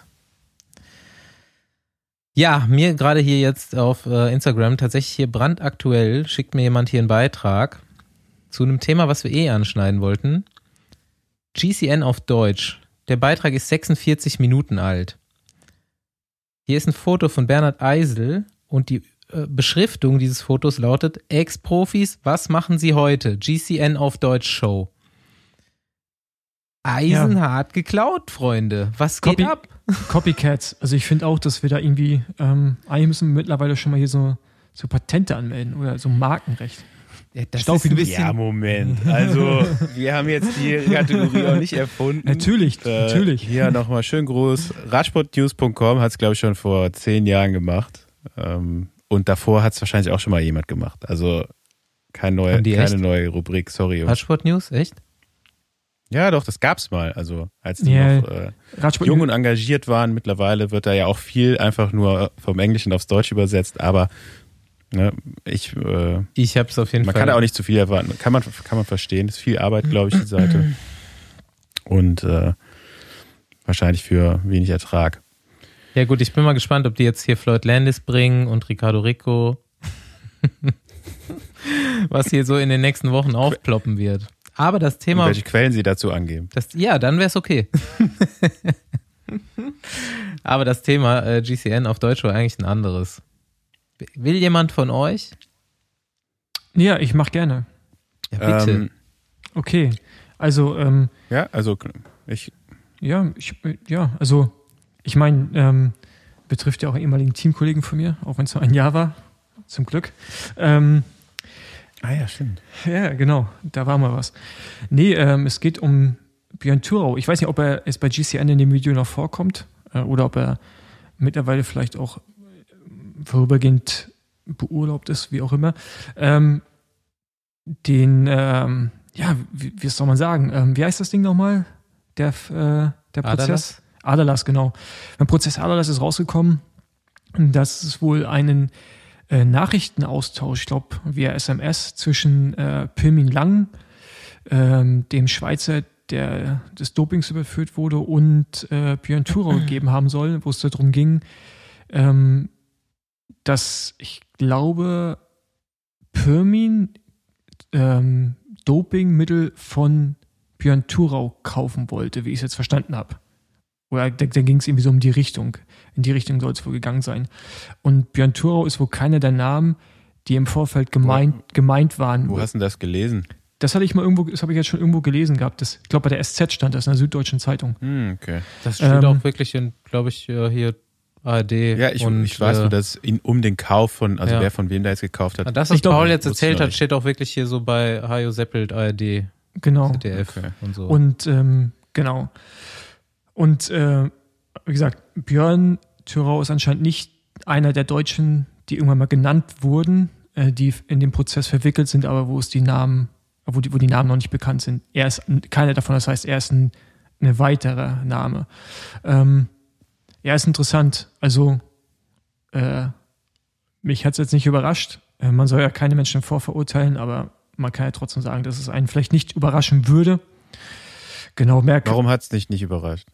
Ja, mir gerade hier jetzt auf Instagram tatsächlich hier brandaktuell schickt mir jemand hier einen Beitrag zu einem Thema, was wir anschneiden wollten. GCN auf Deutsch. Der Beitrag ist 46 Minuten alt. Hier ist ein Foto von Bernhard Eisel und die Beschriftung dieses Fotos lautet: Ex-Profis, was machen Sie heute? GCN auf Deutsch Show. Eisenhart geklaut, Freunde. Was geht ab? Copycats. Also ich finde auch, dass wir da irgendwie, eigentlich müssen wir mittlerweile schon mal hier so so Patente anmelden oder so Markenrecht. Ja, das Staufi, ist ein du bisschen, Ja, Moment. Also, wir haben jetzt die Kategorie auch nicht erfunden. Natürlich. Hier nochmal schön groß. Radsportnews.com hat es, glaube ich, schon vor 10 Jahren gemacht. Und davor hat es wahrscheinlich auch schon mal jemand gemacht. Also keine neue Rubrik, sorry. Radsport News, echt? Ja, doch, das gab's mal. Also als die Ja, noch jung und engagiert waren. Mittlerweile wird da ja auch viel einfach nur vom Englischen aufs Deutsche übersetzt. Aber ne, ich habe es auf jeden Fall. Man kann da auch nicht zu viel erwarten. Kann man verstehen. Ist viel Arbeit, glaube ich, die Seite. Und wahrscheinlich für wenig Ertrag. Ja gut, ich bin mal gespannt, ob die jetzt hier Floyd Landis bringen und Ricardo Rico. Was hier so in den nächsten Wochen aufploppen wird. Aber das Thema... Und welche Quellen sie dazu angeben. Ja, dann wäre es okay. Aber das Thema GCN auf Deutsch war eigentlich ein anderes. Will jemand von euch? Ja, ich mach gerne. Ja, bitte. Okay, also ich meine, betrifft ja auch einen ehemaligen Teamkollegen von mir, auch wenn es nur ein Jahr war, zum Glück. Ja, stimmt. Ja, genau, da war mal was. Nee, es geht um Björn Thurau. Ich weiß nicht, ob er es bei GCN in dem Video noch vorkommt oder ob er mittlerweile vielleicht auch vorübergehend beurlaubt ist, wie auch immer. Wie soll man sagen? Wie heißt das Ding nochmal? Der Prozess? Adalas, genau. Beim Prozess Adalas ist rausgekommen, dass es wohl einen Nachrichtenaustausch, ich glaube via SMS, zwischen Pilmin Lang, dem Schweizer, der des Dopings überführt wurde, und Björn Thurau gegeben haben soll, wo es darum ging, dass ich glaube, Pirmin Dopingmittel von Björn Thurau kaufen wollte, wie ich es jetzt verstanden habe. Oder da ging es irgendwie so um die Richtung. In die Richtung soll es wohl gegangen sein. Und Björn Thurau ist wohl keiner der Namen, die im Vorfeld gemeint waren. Wo hast du das gelesen? Das habe ich jetzt schon irgendwo gelesen gehabt. Ich glaube, bei der SZ stand das, in der Süddeutschen Zeitung. Okay. Das steht auch wirklich in, glaube ich, hier ARD. Ja, ich weiß nur, dass um den Kauf von, wer von wem da jetzt gekauft hat. Das, was Paul jetzt erzählt hat, steht auch wirklich hier so bei Hajo Seppelt, ARD, genau. ZDF und so. Und genau. Und wie gesagt, Björn Thurau ist anscheinend nicht einer der Deutschen, die irgendwann mal genannt wurden, die in dem Prozess verwickelt sind, aber wo die Namen noch nicht bekannt sind. Er ist keiner davon, das heißt, er ist ein weiterer Name. Ja, ist interessant. Also, mich hat es jetzt nicht überrascht. Man soll ja keine Menschen vorverurteilen, aber man kann ja trotzdem sagen, dass es einen vielleicht nicht überraschen würde. Genau, Warum hat es dich nicht überrascht?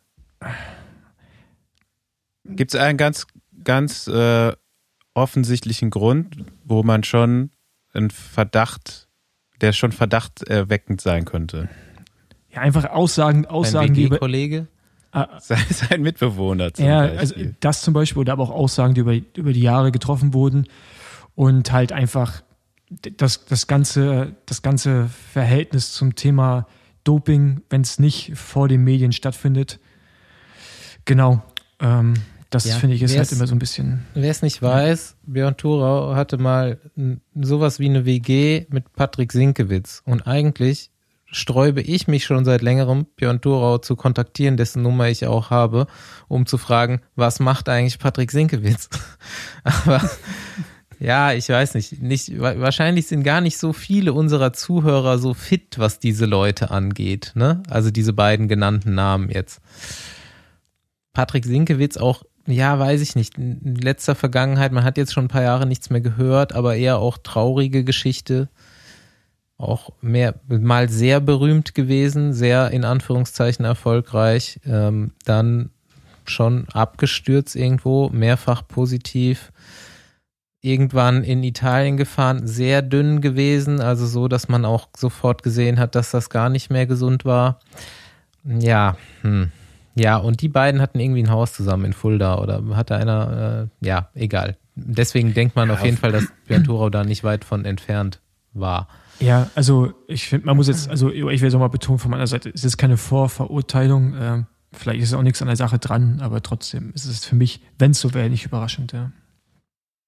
Gibt es einen ganz, ganz offensichtlichen Grund, wo man schon einen Verdacht, der schon verdachterweckend sein könnte? Ja, einfach Aussagen, die über Kollege? Sein Mitbewohner zum Beispiel. Also das zum Beispiel, oder aber auch Aussagen, die über die Jahre getroffen wurden und halt einfach das ganze Verhältnis zum Thema Doping, wenn es nicht vor den Medien stattfindet. Genau. Finde ich ist halt immer so ein bisschen... Wer es nicht weiß, Björn Thurau hatte mal sowas wie eine WG mit Patrick Sinkewitz. Und eigentlich sträube ich mich schon seit längerem, Björn Thurau zu kontaktieren, dessen Nummer ich auch habe, um zu fragen, was macht eigentlich Patrick Sinkewitz? Aber ja, ich weiß nicht. Wahrscheinlich sind gar nicht so viele unserer Zuhörer so fit, was diese Leute angeht, ne? Also diese beiden genannten Namen jetzt. Patrick Sinkewitz auch, ja, weiß ich nicht, in letzter Vergangenheit, man hat jetzt schon ein paar Jahre nichts mehr gehört, aber eher auch traurige Geschichte. Auch mal sehr berühmt gewesen, sehr in Anführungszeichen erfolgreich, dann schon abgestürzt irgendwo, mehrfach positiv, irgendwann in Italien gefahren, sehr dünn gewesen, also so, dass man auch sofort gesehen hat, dass das gar nicht mehr gesund war. Ja, und die beiden hatten irgendwie ein Haus zusammen in Fulda oder hatte einer, egal. Deswegen denkt man auf jeden Fall, dass Björn Thurau da nicht weit von entfernt war. Ja, also ich finde, man muss jetzt, ich will es auch mal betonen von meiner Seite, es ist keine Vorverurteilung, vielleicht ist auch nichts an der Sache dran, aber trotzdem ist es für mich, wenn es so wäre, nicht überraschend, ja.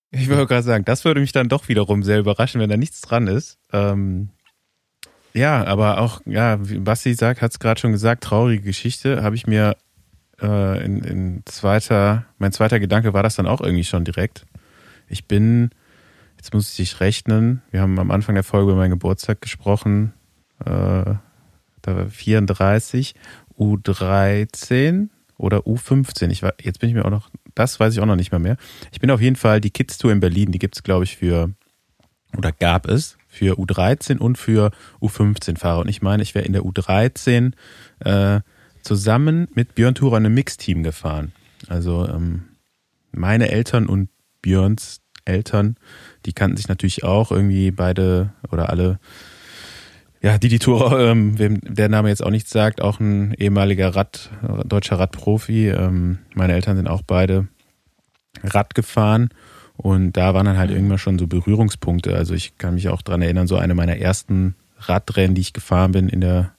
Ich wollte gerade sagen, das würde mich dann doch wiederum sehr überraschen, wenn da nichts dran ist. Ja, aber auch, ja, wie Basti sagt, hat es gerade schon gesagt, traurige Geschichte, habe ich mir mein zweiter Gedanke war das dann auch irgendwie schon direkt. Jetzt muss ich rechnen, wir haben am Anfang der Folge über meinen Geburtstag gesprochen, da war 34, U13 oder U15, jetzt bin ich mir auch noch, das weiß ich auch noch nicht mehr. Ich bin auf jeden Fall, die Kids Tour in Berlin, die gibt's glaube ich gab es für U13 und für U15-Fahrer. Und ich meine, ich wäre in der U13 zusammen mit Björn Thurer in einem Mixteam gefahren. Also meine Eltern und Björns Eltern, die kannten sich natürlich auch irgendwie beide oder alle. Ja, Didi Thurer, wem der Name jetzt auch nichts sagt, auch ein ehemaliger deutscher Radprofi. Meine Eltern sind auch beide Rad gefahren und da waren dann halt irgendwann schon so Berührungspunkte. Also ich kann mich auch dran erinnern, so eine meiner ersten Radrennen, die ich gefahren bin in der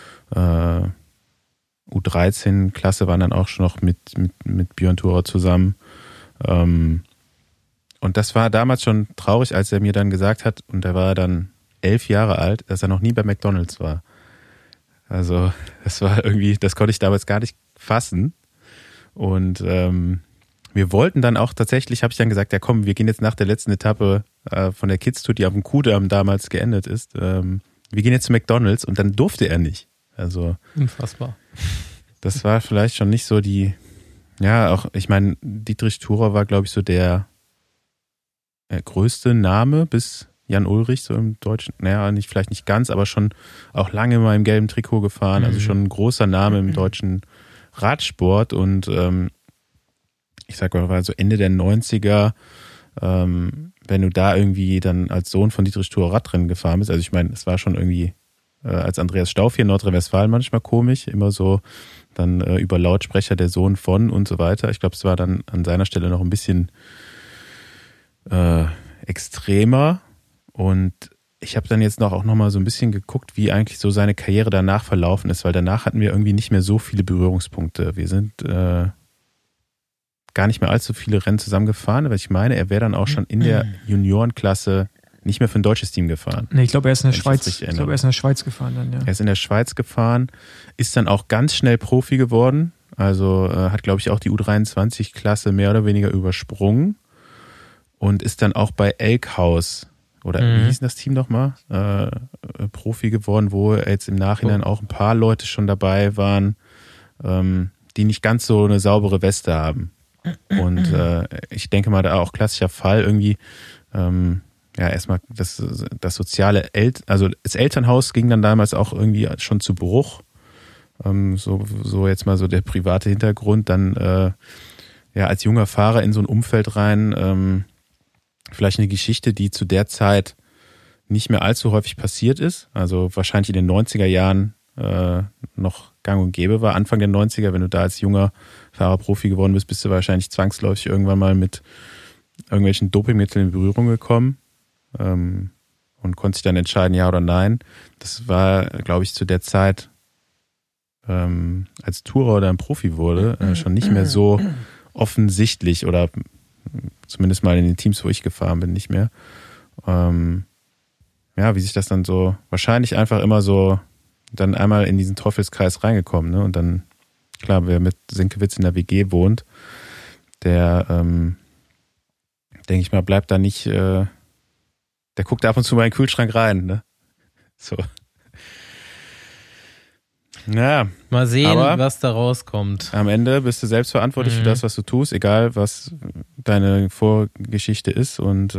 U13-Klasse, waren dann auch schon noch mit Björn Thurer zusammen. Und das war damals schon traurig, als er mir dann gesagt hat, und er war dann 11 Jahre alt, dass er noch nie bei McDonald's war. Also das war irgendwie, das konnte ich damals gar nicht fassen. Und wir wollten dann auch tatsächlich, habe ich dann gesagt, ja komm, wir gehen jetzt nach der letzten Etappe von der Kids Tour, die auf dem Kudamm damals geendet ist, wir gehen jetzt zu McDonald's und dann durfte er nicht. Also unfassbar. Das war vielleicht schon nicht so auch, ich meine, Dietrich Thurer war, glaube ich, so der größte Name bis Jan Ullrich, so im Deutschen, vielleicht nicht ganz, aber schon auch lange mal im gelben Trikot gefahren, also schon ein großer Name im deutschen Radsport und ich sag mal, war so Ende der 90er, wenn du da irgendwie dann als Sohn von Dietrich Thurer Radrennen gefahren bist, also ich meine, es war schon irgendwie als Andreas Stauff hier in Nordrhein-Westfalen manchmal komisch, immer so dann über Lautsprecher der Sohn von und so weiter. Ich glaube, es war dann an seiner Stelle noch ein bisschen extremer und ich habe dann jetzt auch noch mal so ein bisschen geguckt, wie eigentlich so seine Karriere danach verlaufen ist, weil danach hatten wir irgendwie nicht mehr so viele Berührungspunkte. Wir sind gar nicht mehr allzu viele Rennen zusammengefahren, aber ich meine, er wäre dann auch schon in der Juniorenklasse nicht mehr für ein deutsches Team gefahren. Nee, ich glaube, er ist in der Schweiz. Ich glaube, er ist in der Schweiz gefahren dann, ja. Er ist in der Schweiz gefahren, ist dann auch ganz schnell Profi geworden. Also hat, glaube ich, auch die U23-Klasse mehr oder weniger übersprungen und ist dann auch bei Elkhaus oder wie hieß das Team nochmal? Profi geworden, wo jetzt im Nachhinein auch ein paar Leute schon dabei waren, die nicht ganz so eine saubere Weste haben. Und ich denke mal, da auch klassischer Fall irgendwie, erstmal das soziale, also das Elternhaus ging dann damals auch irgendwie schon zu Bruch. So jetzt mal so der private Hintergrund, dann als junger Fahrer in so ein Umfeld rein, vielleicht eine Geschichte, die zu der Zeit nicht mehr allzu häufig passiert ist, also wahrscheinlich in den 90er Jahren noch gang und gäbe war. Anfang der 90er, wenn du da als junger Fahrer Profi geworden bist, bist du wahrscheinlich zwangsläufig irgendwann mal mit irgendwelchen Dopingmitteln in Berührung gekommen und konntest dich dann entscheiden, ja oder nein. Das war, glaube ich, zu der Zeit, als Tourer oder ein Profi wurde, schon nicht mehr so offensichtlich oder zumindest mal in den Teams, wo ich gefahren bin, nicht mehr. Wie sich das dann so, wahrscheinlich einfach immer so dann einmal in diesen Teufelskreis reingekommen, ne? Und dann, klar, wer mit Sinkewitz in der WG wohnt, der, denke ich mal, bleibt da nicht, der guckt ab und zu mal in den Kühlschrank rein, ne? So. Ja. Mal sehen, was da rauskommt. Am Ende bist du selbst verantwortlich für das, was du tust, egal was deine Vorgeschichte ist. Und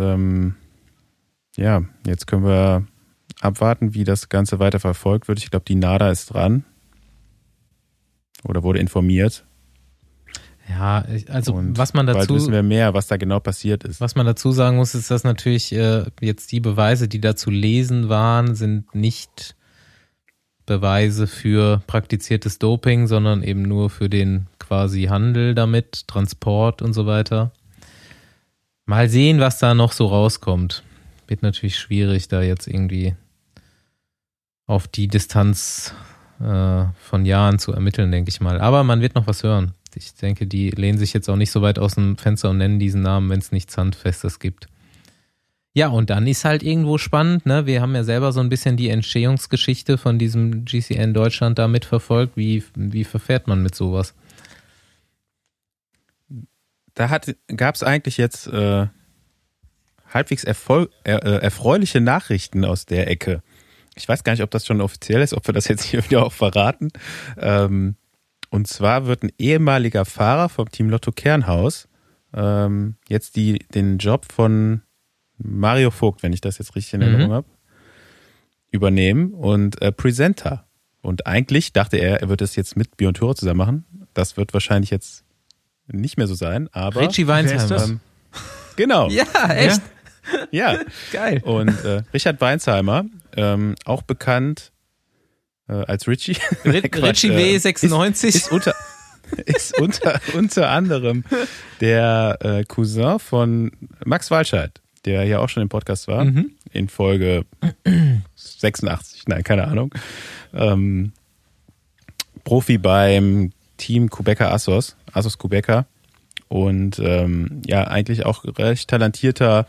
jetzt können wir abwarten, wie das Ganze weiter verfolgt wird. Ich glaube, die NADA ist dran. Oder wurde informiert. Ja, also und was man dazu... Bald wissen wir mehr, was da genau passiert ist. Was man dazu sagen muss, ist, dass natürlich jetzt die Beweise, die da zu lesen waren, sind nicht Beweise für praktiziertes Doping, sondern eben nur für den quasi Handel damit, Transport und so weiter. Mal sehen, was da noch so rauskommt. Wird natürlich schwierig, da jetzt irgendwie auf die Distanz von Jahren zu ermitteln, denke ich mal. Aber man wird noch was hören, heißt. Ich denke, die lehnen sich jetzt auch nicht so weit aus dem Fenster und nennen diesen Namen, wenn es nichts Handfestes gibt. Ja, und dann ist halt irgendwo spannend, ne? Wir haben ja selber so ein bisschen die Entstehungsgeschichte von diesem GCN Deutschland da mitverfolgt. Wie verfährt man mit sowas? Da gab es eigentlich jetzt halbwegs erfreuliche Nachrichten aus der Ecke. Ich weiß gar nicht, ob das schon offiziell ist, ob wir das jetzt hier wieder auch verraten. Und zwar wird ein ehemaliger Fahrer vom Team Lotto Kernhaus jetzt den Job von Mario Vogt, wenn ich das jetzt richtig in Erinnerung habe, übernehmen und Presenter. Und eigentlich dachte er wird das jetzt mit Björn Thore zusammen machen. Das wird wahrscheinlich jetzt nicht mehr so sein, aber... Richie Weinsheimer. Genau. Ja, echt? Ja. Geil. Und Richard Weinsheimer, auch bekannt als Richie. Richie W96. Ist unter anderem der Cousin von Max Walscheid, der ja auch schon im Podcast war, in Folge 86, nein, keine Ahnung. Profi beim Team Quebecer Assos Quebecer und eigentlich auch recht talentierter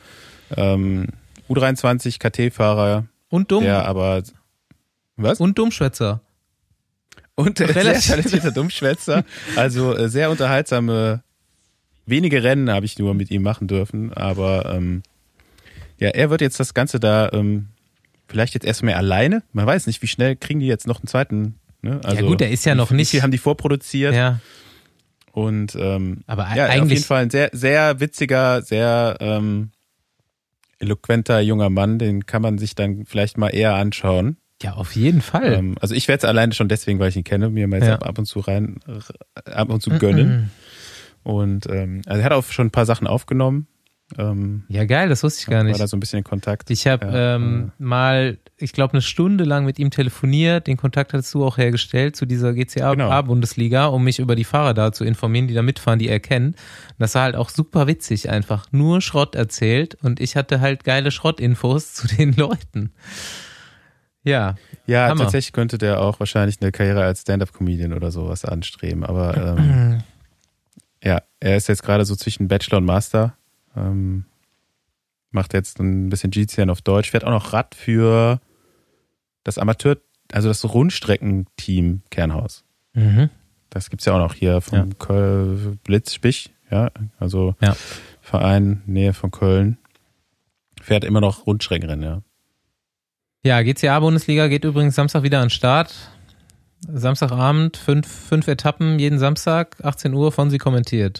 U23 KT-Fahrer. Und dumm. Der aber, was? Und Dummschwätzer. Und sehr talentierter Dummschwätzer. Also sehr unterhaltsame, wenige Rennen habe ich nur mit ihm machen dürfen, aber er wird jetzt das Ganze da vielleicht jetzt erstmal alleine. Man weiß nicht, wie schnell kriegen die jetzt noch einen zweiten. Ne? Also, ja gut, der ist ja noch nicht. Wie viel haben die vorproduziert? Ja. Und aber eigentlich auf jeden Fall ein sehr, sehr witziger, sehr eloquenter junger Mann, den kann man sich dann vielleicht mal eher anschauen. Ja, auf jeden Fall. Also ich werde es alleine schon deswegen, weil ich ihn kenne, mir mal jetzt ab und zu gönnen. Und also er hat auch schon ein paar Sachen aufgenommen. Ja, geil, das wusste ich gar nicht. War da so ein bisschen in Kontakt. Ich habe mal, ich glaube, eine Stunde lang mit ihm telefoniert. Den Kontakt hattest du auch hergestellt zu dieser GCA-Bundesliga, um mich über die Fahrer da zu informieren, die da mitfahren, die er kennt. Das war halt auch super witzig einfach. Nur Schrott erzählt und ich hatte halt geile Schrottinfos zu den Leuten. Ja, Hammer. Tatsächlich könnte der auch wahrscheinlich eine Karriere als Stand-Up-Comedian oder sowas anstreben. Aber er ist jetzt gerade so zwischen Bachelor und Master. Macht jetzt ein bisschen GCN auf Deutsch, fährt auch noch Rad für das also das Rundstreckenteam Kernhaus. Das gibt's ja auch noch hier vom Köln Blitzspich, also Verein Nähe von Köln. Fährt immer noch Rundstreckenrennen, ja. Ja, GCA-Bundesliga geht übrigens Samstag wieder an den Start. Samstagabend, fünf Etappen jeden Samstag, 18 Uhr, von sie kommentiert.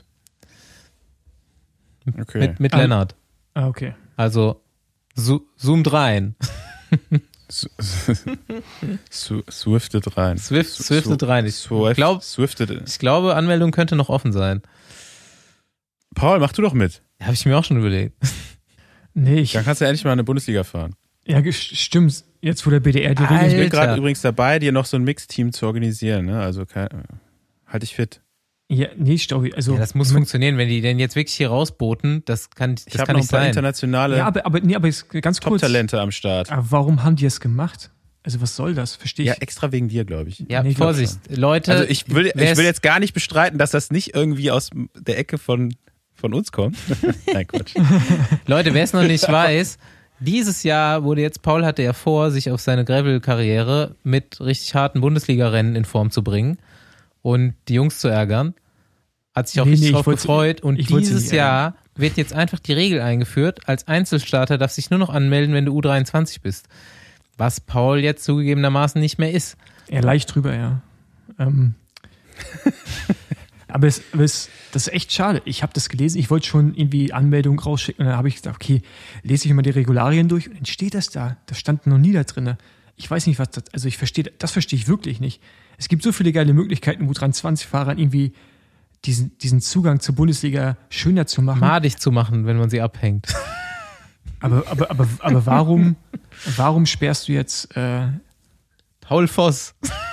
Okay. Mit Lennart. Okay. Also zoomt rein. Swiftet rein. Swiftet rein. Ich glaube, Anmeldung könnte noch offen sein. Paul, mach du doch mit. Habe ich mir auch schon überlegt. Nee, dann kannst du endlich mal eine Bundesliga fahren. Ja, stimmt. Jetzt, wo der BDR die Regeln... Ich bin gerade übrigens dabei, dir noch so ein Mixteam zu organisieren. Ne? Also halt dich fit. Ja, nee, Staubi, also... Ja, das muss funktionieren, wenn die denn jetzt wirklich hier rausboten, das kann nicht sein. Ich habe noch ein paar internationale aber ganz kurz... Top-Talente am Start. Aber warum haben die es gemacht? Also was soll das? Verstehe ich. Ja, extra wegen dir, glaube ich. Ja, nee, Vorsicht, Leute... Also ich will jetzt gar nicht bestreiten, dass das nicht irgendwie aus der Ecke von uns kommt. Nein, Quatsch. Leute, wer es noch nicht weiß... Dieses Jahr Paul hatte ja vor, sich auf seine Gravel-Karriere mit richtig harten Bundesliga-Rennen in Form zu bringen und die Jungs zu ärgern. Hat sich auch richtig drauf gefreut. Und dieses Jahr wird jetzt einfach die Regel eingeführt, als Einzelstarter darfst du dich nur noch anmelden, wenn du U23 bist. Was Paul jetzt zugegebenermaßen nicht mehr ist. Ja, leicht drüber, ja. Aber das ist echt schade. Ich habe das gelesen, ich wollte schon irgendwie Anmeldung rausschicken und dann habe ich gesagt, okay, lese ich mal die Regularien durch und dann steht das da. Das stand noch nie da drin. Ich weiß nicht, was das, also das verstehe ich wirklich nicht. Es gibt so viele geile Möglichkeiten, U23-Fahrern irgendwie diesen Zugang zur Bundesliga schöner zu machen. Madig zu machen, wenn man sie abhängt. Aber warum sperrst du jetzt Paul Voss?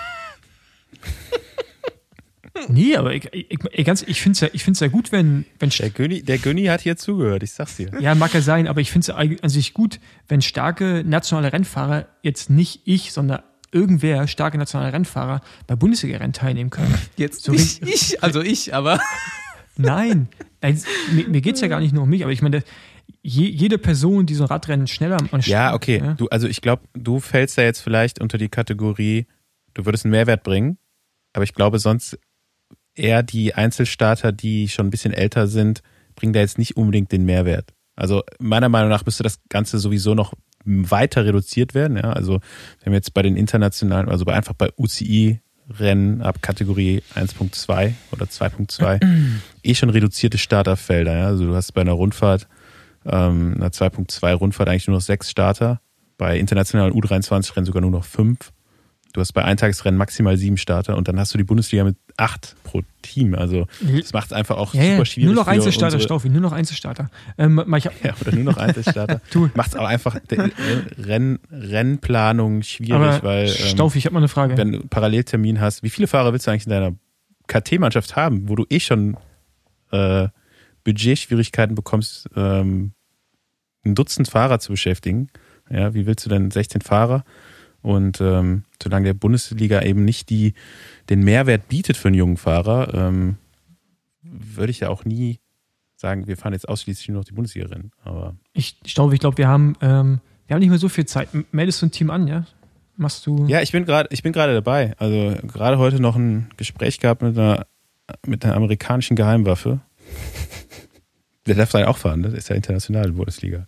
Nee, aber ich finde es ja gut, wenn der Günni hat hier zugehört, ich sag's dir. Ja, mag ja sein, aber ich finde es an sich gut, wenn starke nationale Rennfahrer, jetzt nicht ich, sondern irgendwer, starke nationale Rennfahrer, bei Bundesliga-Rennen teilnehmen können. Jetzt So nicht ich, aber Nein, also, mir geht es ja gar nicht nur um mich, aber ich meine, jede Person, die so ein Radrennen schneller Ja, okay. Ja? Ich glaube, du fällst da jetzt vielleicht unter die Kategorie, du würdest einen Mehrwert bringen, aber ich glaube sonst eher die Einzelstarter, die schon ein bisschen älter sind, bringen da jetzt nicht unbedingt den Mehrwert. Also meiner Meinung nach müsste das Ganze sowieso noch weiter reduziert werden. Ja? Also wir haben jetzt bei den internationalen, also einfach bei UCI-Rennen ab Kategorie 1.2 oder 2.2 schon reduzierte Starterfelder. Ja? Also du hast bei einer Rundfahrt, einer 2.2 Rundfahrt eigentlich nur noch 6 Starter, bei internationalen U23-Rennen sogar nur noch 5. Du hast bei Eintagesrennen maximal 7 Starter und dann hast du die Bundesliga mit 8 pro Team. Also das macht es einfach auch super schwierig. Nur noch Einzelstarter, Staufi, nur noch Einzelstarter. Oder nur noch Einzelstarter. Macht es auch einfach Rennplanung schwierig, weil Staufi, ich habe mal eine Frage. Wenn du einen Paralleltermin hast, wie viele Fahrer willst du eigentlich in deiner KT-Mannschaft haben, wo du schon Budgetschwierigkeiten bekommst, ein Dutzend Fahrer zu beschäftigen? Ja, wie willst du denn 16 Fahrer? Und solange der Bundesliga eben nicht den Mehrwert bietet für einen jungen Fahrer, würde ich ja auch nie sagen, wir fahren jetzt ausschließlich nur noch die Bundesliga-Rennen. Aber Ich glaube, wir haben nicht mehr so viel Zeit. Meldest du ein Team an, ja? Machst du? Ja, ich bin gerade dabei. Also gerade heute noch ein Gespräch gehabt mit einer amerikanischen Geheimwaffe. Der darf dann auch fahren, das ist ja international Bundesliga.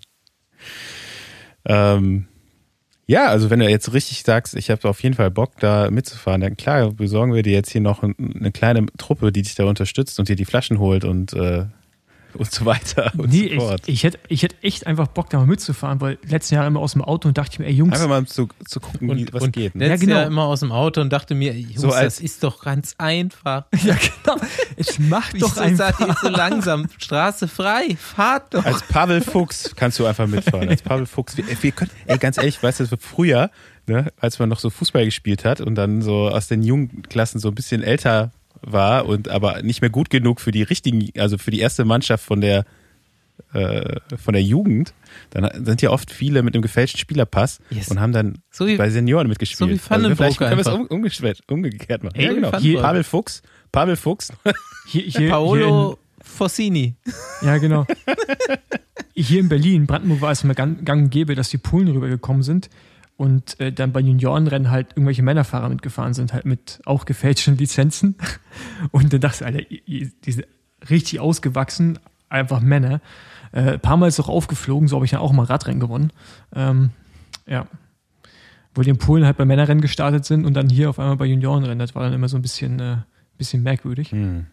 Ja, also wenn du jetzt richtig sagst, ich habe auf jeden Fall Bock, da mitzufahren, dann klar, besorgen wir dir jetzt hier noch eine kleine Truppe, die dich da unterstützt und dir die Flaschen holt und so weiter und so fort. Ich hätte echt einfach Bock, da mal mitzufahren, weil letztes Jahr immer aus dem Auto und dachte ich mir, ey Jungs. Einfach mal zu gucken, was geht. Ne? Letztes Jahr immer aus dem Auto und dachte mir, Jungs, so das ist doch ganz einfach. Ja, genau. Es macht doch einfach. Seid ihr so langsam? Straße frei, fahrt doch. Als Pavel Fuchs kannst du einfach mitfahren. Als Pavel Fuchs. Wir können, ganz ehrlich, weißt du, früher, ne, als man noch so Fußball gespielt hat und dann so aus den jungen Klassen so ein bisschen älter war und aber nicht mehr gut genug für die richtigen, also für die erste Mannschaft von der Jugend, dann sind ja oft viele mit einem gefälschten Spielerpass und haben dann bei Senioren mitgespielt. So wie vielleicht können wir es umgekehrt machen. Ja, genau. Pavel Fuchs. Hier, Paolo Fossini. Ja, genau. Hier in Berlin, Brandenburg war es immer gang und gäbe, dass die Polen rübergekommen sind und dann bei Juniorenrennen halt irgendwelche Männerfahrer mitgefahren sind, halt mit auch gefälschten Lizenzen. Und dann dachte ich, Alter, die sind richtig ausgewachsen, einfach Männer. Ein paar Mal ist auch aufgeflogen, so habe ich dann auch mal Radrennen gewonnen. Ja. Wo die in Polen halt bei Männerrennen gestartet sind und dann hier auf einmal bei Juniorenrennen. Das war dann immer so ein bisschen merkwürdig.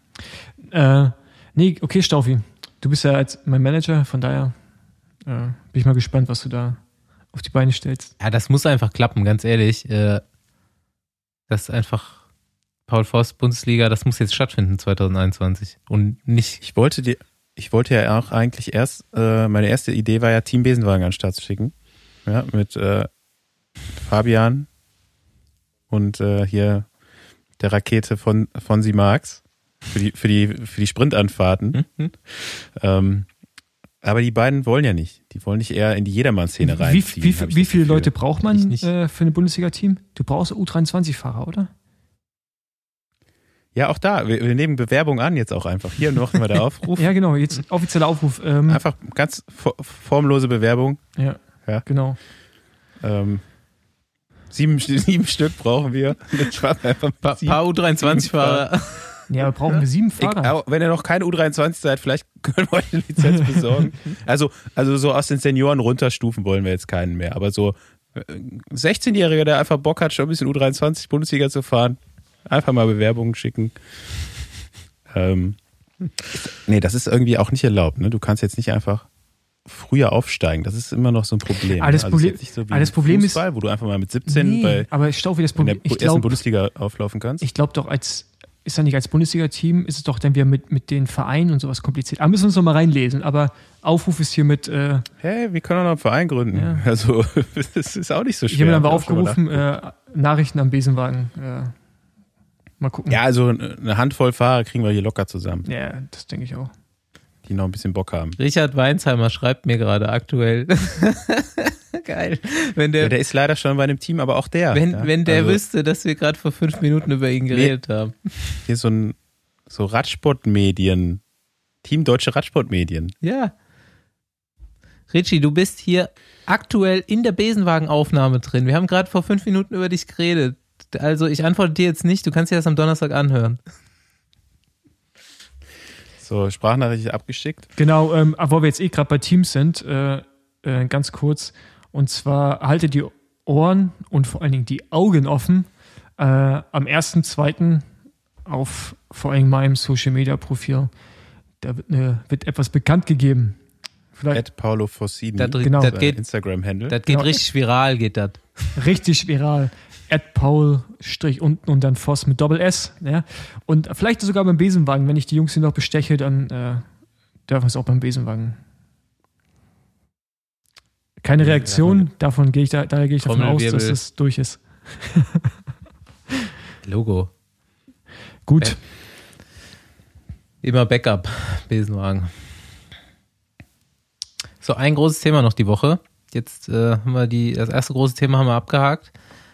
Nee, okay, Staufi. Du bist ja jetzt mein Manager, von daher bin ich mal gespannt, was du da auf die Beine stellst. Ja, das muss einfach klappen, ganz ehrlich. Das ist einfach Paul Voss Bundesliga, das muss jetzt stattfinden 2021 und nicht. Ich wollte ja auch eigentlich erst, meine erste Idee war ja, Team Besenwagen an den Start zu schicken. Ja, mit Fabian und hier der Rakete von Sie Marx für die Sprintanfahrten. Aber die beiden wollen ja nicht. Die wollen nicht eher in die Jedermann-Szene reinziehen. Wie viele Leute braucht man für ein Bundesliga-Team? Du brauchst U23-Fahrer, oder? Ja, auch da. Wir nehmen Bewerbung an jetzt auch einfach. Hier machen wir der Aufruf. Ja, genau. Jetzt offizieller Aufruf. Einfach ganz formlose Bewerbung. Ja, genau. 7 Stück brauchen wir. Ein paar U23-Fahrer. Ja, aber brauchen wir 7 Fahrer. Wenn ihr noch keine U23 seid, vielleicht können wir euch eine Lizenz besorgen. Also so aus den Senioren runterstufen wollen wir jetzt keinen mehr. Aber so 16-Jähriger, der einfach Bock hat, schon ein bisschen U23 Bundesliga zu fahren, einfach mal Bewerbungen schicken. Nee, das ist irgendwie auch nicht erlaubt. Ne? Du kannst jetzt nicht einfach früher aufsteigen. Das ist immer noch so ein Problem. Das Problem Fußball, ist, wo du einfach mal mit 17 aber Staufi, das Problem, in der ersten Bundesliga auflaufen kannst. Ich glaube doch, ist ja nicht als Bundesliga-Team, ist es doch dann wieder mit den Vereinen und sowas kompliziert. Aber müssen wir uns noch mal reinlesen. Aber Aufruf ist hier mit... Hey, wir können auch noch einen Verein gründen. Ja. Also, das ist auch nicht so schwer. Ich habe mir dann aufgerufen, Nachrichten am Besenwagen. Mal gucken. Ja, also eine Handvoll Fahrer kriegen wir hier locker zusammen. Ja, das denke ich auch. Die noch ein bisschen Bock haben. Richard Weinsheimer schreibt mir gerade aktuell, Geil. Der ist leider schon bei einem Team, aber auch der. Wenn der wüsste, dass wir gerade vor 5 Minuten über ihn geredet haben. Hier so Radsportmedien. Team Deutsche Radsportmedien. Ja. Richie, du bist hier aktuell in der Besenwagen-Aufnahme drin. Wir haben gerade vor 5 Minuten über dich geredet. Also ich antworte dir jetzt nicht, du kannst dir das am Donnerstag anhören. So, Sprachnachricht abgeschickt. Genau, wo wir jetzt gerade bei Teams sind, ganz kurz. Und zwar haltet die Ohren und vor allen Dingen die Augen offen. Am 1.2. auf vor allem meinem Social-Media-Profil, da wird etwas bekannt gegeben. Vielleicht Paolo Fossini, genau. Das geht Instagram-Handle. Das geht richtig viral, geht das. Richtig viral. @Paul unten und dann Voss mit Doppel-S. Ja? Und vielleicht sogar beim Besenwagen. Wenn ich die Jungs hier noch besteche, dann dürfen wir es auch beim Besenwagen. Keine Reaktion, daher gehe ich davon aus, dass es durch ist. Logo. Gut. Immer Backup, Besenwagen. So, ein großes Thema noch die Woche. Jetzt haben wir das erste große Thema haben wir abgehakt.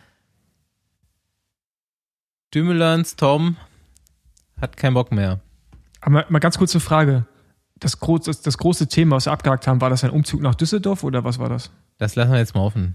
Dümmelands Tom hat keinen Bock mehr. Aber mal ganz kurze Frage. Das große Thema, was wir abgehakt haben, war das ein Umzug nach Düsseldorf oder was war das? Das lassen wir jetzt mal offen.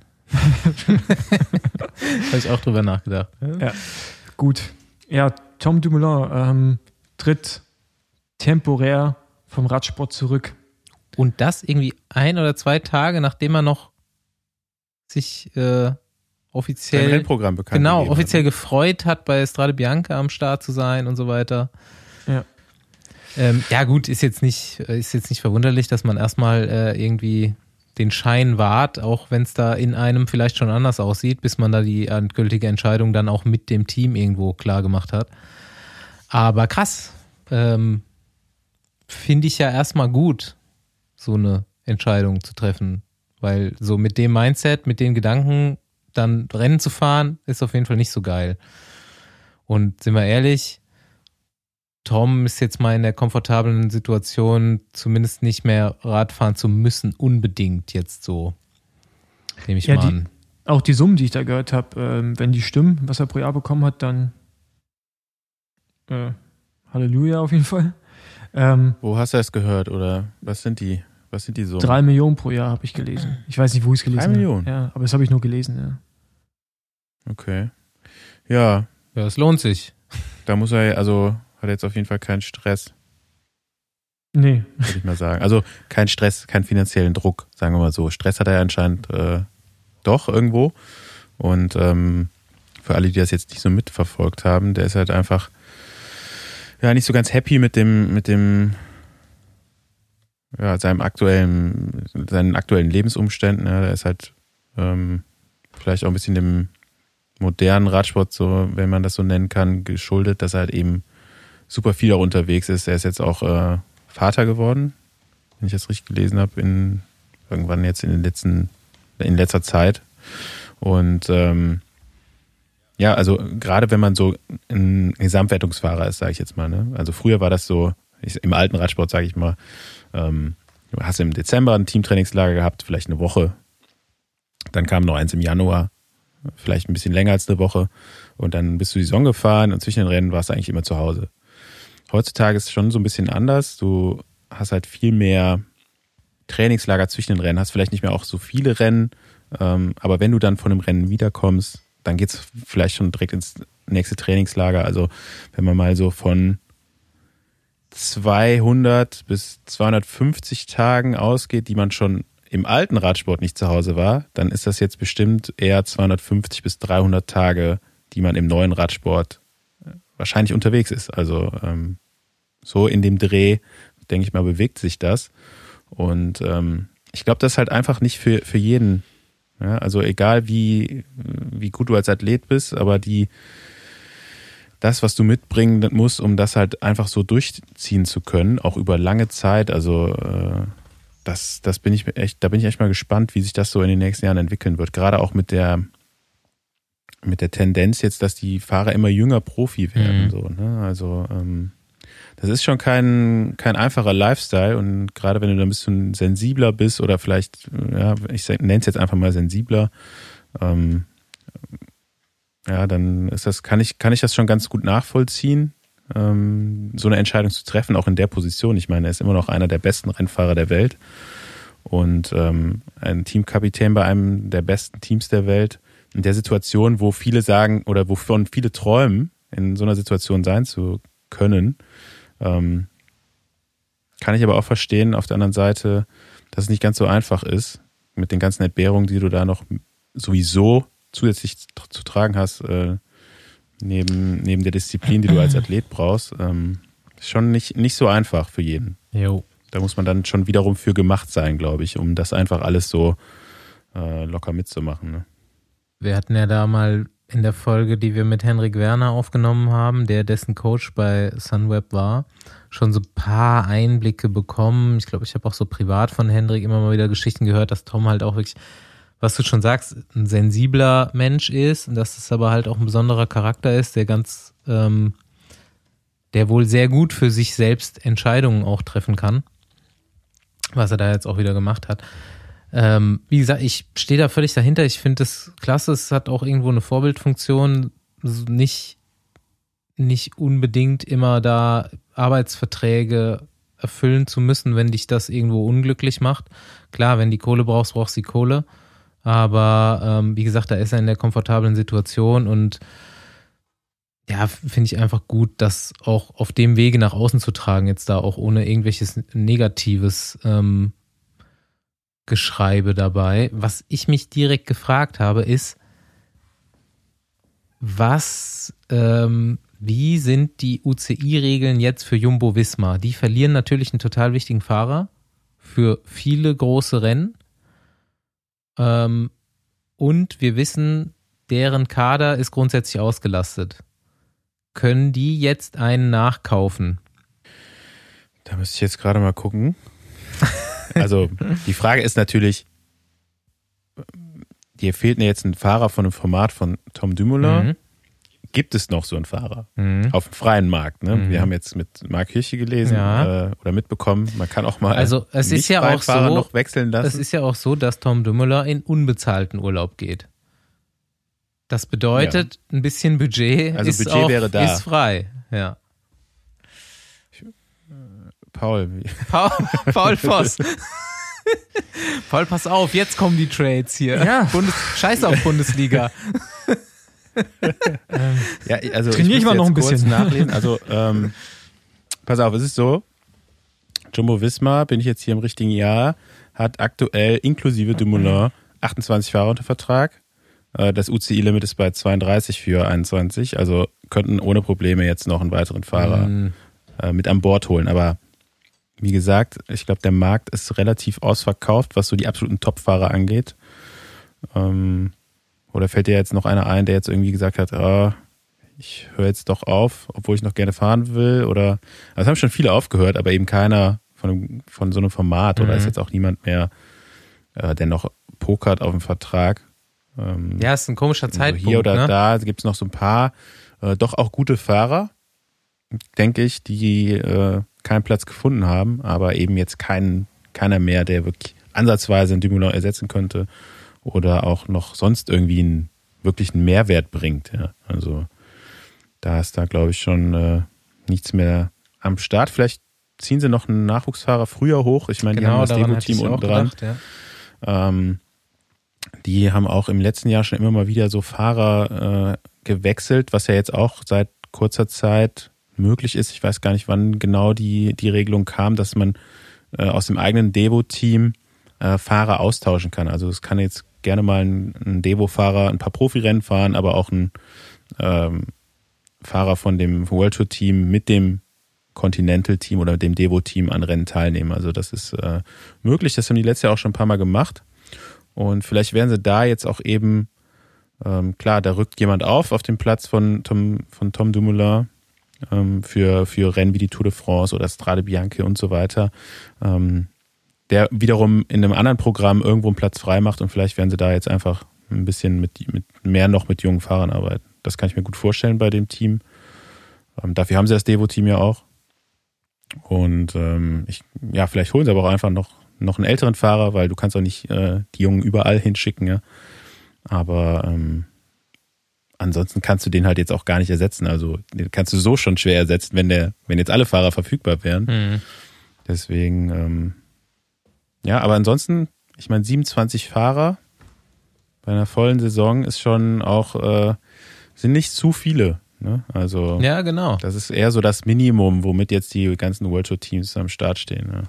Habe ich auch drüber nachgedacht. Ja, gut. Ja, Tom Dumoulin tritt temporär vom Radsport zurück. Und das irgendwie 1 oder 2 Tage, nachdem er noch sich offiziell sein Rennprogramm bekannt gegeben offiziell hat. gefreut hat, bei Strade Bianca am Start zu sein und so weiter. Ja. Ja gut, ist jetzt nicht verwunderlich, dass man erstmal irgendwie den Schein wahrt, auch wenn es da in einem vielleicht schon anders aussieht, bis man da die endgültige Entscheidung dann auch mit dem Team irgendwo klar gemacht hat. Aber krass, finde ich ja erstmal gut, so eine Entscheidung zu treffen, weil so mit dem Mindset, mit den Gedanken dann Rennen zu fahren, ist auf jeden Fall nicht so geil. Und sind wir ehrlich, Tom ist jetzt mal in der komfortablen Situation, zumindest nicht mehr Radfahren zu müssen, unbedingt jetzt so. Nehme ich mal an. Auch die Summen, die ich da gehört habe, wenn die stimmen, was er pro Jahr bekommen hat, dann Halleluja auf jeden Fall. Wo hast du das gehört oder was sind die Summen? 3 Millionen pro Jahr habe ich gelesen. Ich weiß nicht, wo ich es gelesen habe. 3 Millionen? Ja, aber das habe ich nur gelesen, ja. Okay. Ja. Ja, es lohnt sich. Da muss er, also hat er jetzt auf jeden Fall keinen Stress. Nee. Würde ich mal sagen. Also kein Stress, keinen finanziellen Druck, sagen wir mal so. Stress hat er anscheinend doch irgendwo. Und für alle, die das jetzt nicht so mitverfolgt haben, der ist halt einfach nicht so ganz happy mit seinen aktuellen Lebensumständen. Ja, der ist halt vielleicht auch ein bisschen dem modernen Radsport, so, wenn man das so nennen kann, geschuldet, dass er halt eben super viel auch unterwegs ist. Er ist jetzt auch Vater geworden, wenn ich das richtig gelesen habe, irgendwann jetzt in letzter Zeit. Und also gerade wenn man so ein Gesamtwertungsfahrer ist, sage ich jetzt mal, ne? Also früher war das so, im alten Radsport, sage ich mal, du hast im Dezember ein Teamtrainingslager gehabt, vielleicht eine Woche. Dann kam noch eins im Januar, vielleicht ein bisschen länger als eine Woche. Und dann bist du die Saison gefahren und zwischen den Rennen warst du eigentlich immer zu Hause. Heutzutage ist es schon so ein bisschen anders. Du hast halt viel mehr Trainingslager zwischen den Rennen, hast vielleicht nicht mehr auch so viele Rennen. Aber wenn du dann von einem Rennen wiederkommst, dann geht's vielleicht schon direkt ins nächste Trainingslager. Also wenn man mal so von 200 bis 250 Tagen ausgeht, die man schon im alten Radsport nicht zu Hause war, dann ist das jetzt bestimmt eher 250 bis 300 Tage, die man im neuen Radsport wahrscheinlich unterwegs ist. Also so in dem Dreh, denke ich mal, bewegt sich das. Und ich glaube, das ist halt einfach nicht für jeden. Ja, also egal wie gut du als Athlet bist, aber das, was du mitbringen musst, um das halt einfach so durchziehen zu können, auch über lange Zeit, also da bin ich echt mal gespannt, wie sich das so in den nächsten Jahren entwickeln wird. Gerade auch mit der Tendenz jetzt, dass die Fahrer immer jünger Profi werden. So, ne? Also das ist schon kein einfacher Lifestyle und gerade wenn du da ein bisschen sensibler bist oder vielleicht, ja, ich nenne es jetzt einfach mal sensibler, ja, dann ist das, kann ich das schon ganz gut nachvollziehen, so eine Entscheidung zu treffen, auch in der Position. Ich meine, er ist immer noch einer der besten Rennfahrer der Welt und ein Teamkapitän bei einem der besten Teams der Welt. In der Situation, wo viele sagen oder wovon viele träumen, in so einer Situation sein zu können, kann ich aber auch verstehen, auf der anderen Seite, dass es nicht ganz so einfach ist, mit den ganzen Entbehrungen, die du da noch sowieso zusätzlich zu tragen hast, neben der Disziplin, die du als Athlet brauchst, ist schon nicht so einfach für jeden. Jo. Da muss man dann schon wiederum für gemacht sein, glaube ich, um das einfach alles so locker mitzumachen. Ne? Wir hatten ja da mal in der Folge, die wir mit Henrik Werner aufgenommen haben, dessen Coach bei Sunweb war, schon so ein paar Einblicke bekommen. Ich glaube, ich habe auch so privat von Henrik immer mal wieder Geschichten gehört, dass Tom halt auch wirklich, was du schon sagst, ein sensibler Mensch ist und dass es aber halt auch ein besonderer Charakter ist, der wohl sehr gut für sich selbst Entscheidungen auch treffen kann, was er da jetzt auch wieder gemacht hat. Wie gesagt, ich stehe da völlig dahinter. Ich finde es klasse. Es hat auch irgendwo eine Vorbildfunktion. Nicht unbedingt immer da Arbeitsverträge erfüllen zu müssen, wenn dich das irgendwo unglücklich macht. Klar, wenn die Kohle brauchst du die Kohle. Aber wie gesagt, da ist er in der komfortablen Situation und ja, finde ich einfach gut, das auch auf dem Wege nach außen zu tragen, jetzt da auch ohne irgendwelches negatives Geschreibe dabei. Was ich mich direkt gefragt habe, ist, wie sind die UCI-Regeln jetzt für Jumbo-Visma? Die verlieren natürlich einen total wichtigen Fahrer für viele große Rennen. Und wir wissen, deren Kader ist grundsätzlich ausgelastet. Können die jetzt einen nachkaufen? Da müsste ich jetzt gerade mal gucken. Also die Frage ist natürlich, dir fehlt mir jetzt ein Fahrer von einem Format von Tom Dumoulin. Mhm. Gibt es noch so einen Fahrer auf dem freien Markt? Ne? Wir haben jetzt mit Marc Hirschi gelesen oder mitbekommen, man kann auch mal also es ist ja auch Fahrer so, noch wechseln lassen. Es ist ja auch so, dass Tom Dumoulin in unbezahlten Urlaub geht. Das bedeutet, ein bisschen Budget, also ist, Budget auch, wäre da. ist frei. Ja. Paul Voss. Paul, pass auf, jetzt kommen die Trades hier. Ja. Scheiß auf Bundesliga. Ja, also trainiere ich mal noch ein bisschen nachlesen. Also pass auf, es ist so, Jumbo Visma, bin ich jetzt hier im richtigen Jahr, hat aktuell inklusive Dumoulin 28 Fahrer unter Vertrag. Das UCI-Limit ist bei 32 für 21, also könnten ohne Probleme jetzt noch einen weiteren Fahrer mit an Bord holen. Aber wie gesagt, ich glaube, der Markt ist relativ ausverkauft, was so die absoluten Top-Fahrer angeht. Oder fällt dir jetzt noch einer ein, der jetzt irgendwie gesagt hat, ich höre jetzt doch auf, obwohl ich noch gerne fahren will? Oder also es haben schon viele aufgehört, aber eben keiner von so einem Format. Oder ist jetzt auch niemand mehr, der noch pokert auf dem Vertrag. Ja, ist ein komischer Zeitpunkt. Hier oder ne? da gibt es noch so ein paar doch auch gute Fahrer, denke ich, die keinen Platz gefunden haben, aber eben jetzt keiner mehr, der wirklich ansatzweise einen Dumoulin ersetzen könnte oder auch noch sonst irgendwie wirklich einen Mehrwert bringt. Ja. Also da ist da, glaube ich, schon nichts mehr am Start. Vielleicht ziehen sie noch einen Nachwuchsfahrer früher hoch. Ich meine, die haben das Devo-Team unten dran. Gedacht, ja. Die haben auch im letzten Jahr schon immer mal wieder so Fahrer gewechselt, was ja jetzt auch seit kurzer Zeit möglich ist. Ich weiß gar nicht, wann genau die Regelung kam, dass man aus dem eigenen Devo-Team Fahrer austauschen kann. Also es kann jetzt gerne mal ein Devo-Fahrer ein paar Profirennen fahren, aber auch ein Fahrer von dem World Tour Team mit dem Continental Team oder dem Devo Team an Rennen teilnehmen. Also das ist möglich. Das haben die letztes Jahr auch schon ein paar Mal gemacht. Und vielleicht werden sie da jetzt auch eben, klar, da rückt jemand auf dem Platz von Tom Dumoulin für Rennen wie die Tour de France oder Strade Bianche und so weiter, der wiederum in einem anderen Programm irgendwo einen Platz frei macht und vielleicht werden sie da jetzt einfach ein bisschen mit jungen Fahrern arbeiten. Das kann ich mir gut vorstellen bei dem Team. Dafür haben sie das Devo-Team ja auch. Und vielleicht holen sie aber auch einfach noch einen älteren Fahrer, weil du kannst auch nicht die Jungen überall hinschicken, ja. Aber ansonsten kannst du den halt jetzt auch gar nicht ersetzen. Also den kannst du so schon schwer ersetzen, wenn jetzt alle Fahrer verfügbar wären. Mhm. Deswegen, aber ansonsten, ich meine 27 Fahrer bei einer vollen Saison ist schon auch, sind nicht zu viele. Ne? Also ja, genau. Das ist eher so das Minimum, womit jetzt die ganzen World Tour Teams am Start stehen. Ja.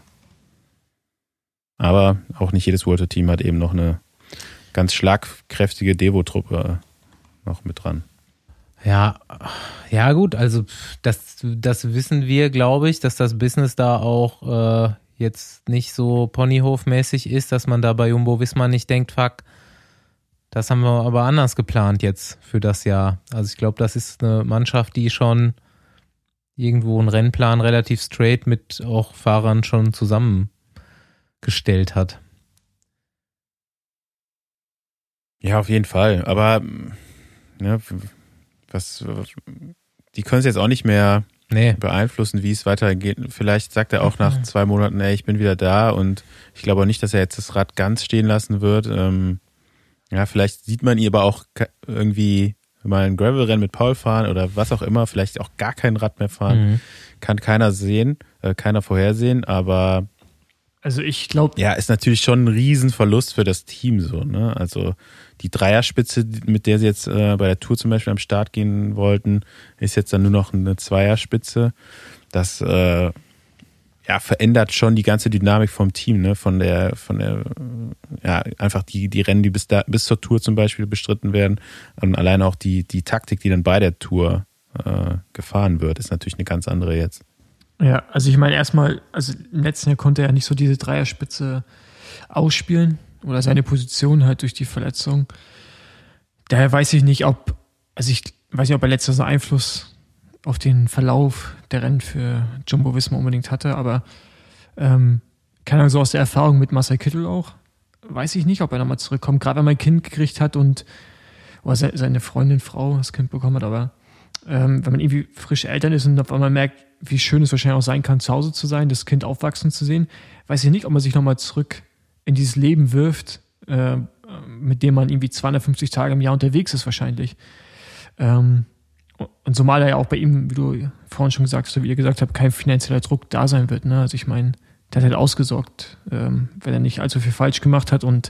Aber auch nicht jedes World Tour Team hat eben noch eine ganz schlagkräftige Devo-Truppe noch mit dran. Ja, gut, also das wissen wir, glaube ich, dass das Business da auch jetzt nicht so Ponyhof-mäßig ist, dass man da bei Jumbo-Visma nicht denkt, fuck, das haben wir aber anders geplant jetzt für das Jahr. Also ich glaube, das ist eine Mannschaft, die schon irgendwo einen Rennplan relativ straight mit auch Fahrern schon zusammengestellt hat. Ja, auf jeden Fall. Aber die können es jetzt auch nicht mehr beeinflussen, wie es weitergeht. Vielleicht sagt er auch nach 2 Monaten, ich bin wieder da, und ich glaube auch nicht, dass er jetzt das Rad ganz stehen lassen wird. Vielleicht sieht man ihn aber auch irgendwie mal ein Gravel-Rennen mit Paul fahren oder was auch immer, vielleicht auch gar kein Rad mehr fahren. Kann keiner vorhersehen, aber also ich glaube... Ja, ist natürlich schon ein Riesenverlust für das Team so, ne? Also die Dreierspitze, mit der sie jetzt bei der Tour zum Beispiel am Start gehen wollten, ist jetzt dann nur noch eine Zweierspitze. Das verändert schon die ganze Dynamik vom Team, ne? Von der einfach die Rennen, die bis zur Tour zum Beispiel bestritten werden, und allein auch die Taktik, die dann bei der Tour gefahren wird, ist natürlich eine ganz andere jetzt. Ja, also ich meine erstmal, also im letzten Jahr konnte er ja nicht so diese Dreierspitze ausspielen oder seine Position halt durch die Verletzung. Daher weiß ich nicht, ob er letztes Jahr Einfluss auf den Verlauf der Rennen für Jumbo-Visma unbedingt hatte, aber keine Ahnung, so aus der Erfahrung mit Marcel Kittel auch, weiß ich nicht, ob er nochmal zurückkommt, gerade wenn man ein Kind gekriegt hat oder seine Frau das Kind bekommen hat, aber wenn man irgendwie frische Eltern ist und auf einmal merkt, wie schön es wahrscheinlich auch sein kann, zu Hause zu sein, das Kind aufwachsen zu sehen, weiß ich nicht, ob man sich nochmal zurück in dieses Leben wirft, mit dem man irgendwie 250 Tage im Jahr unterwegs ist wahrscheinlich. Und zumal da ja auch bei ihm, wie du vorhin schon gesagt hast, wie ihr gesagt habt, kein finanzieller Druck da sein wird. Ne? Also ich meine, der hat halt ausgesorgt, wenn er nicht allzu viel falsch gemacht hat, und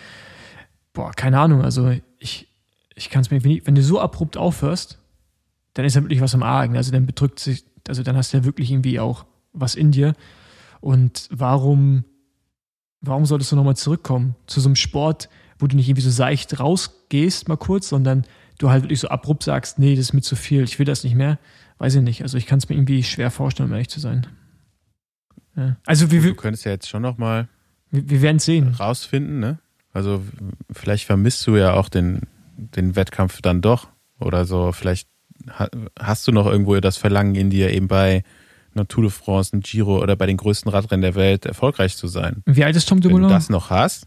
keine Ahnung, also ich kann es mir, wenn du so abrupt aufhörst, dann ist ja wirklich was am Argen. Also dann dann hast du ja wirklich irgendwie auch was in dir. Und warum solltest du nochmal zurückkommen zu so einem Sport, wo du nicht irgendwie so seicht rausgehst mal kurz, sondern du halt wirklich so abrupt sagst, nee, das ist mir zu viel, ich will das nicht mehr. Weiß ich nicht. Also ich kann es mir irgendwie schwer vorstellen, um ehrlich zu sein. Ja. Also du könntest ja jetzt schon nochmal wir werden es sehen. Rausfinden, ne? Also vielleicht vermisst du ja auch den Wettkampf dann doch oder so. Vielleicht hast du noch irgendwo das Verlangen in dir, eben bei einer Tour de France, einem Giro oder bei den größten Radrennen der Welt erfolgreich zu sein. Wie alt ist Tom Dumoulin? Wenn du das noch hast,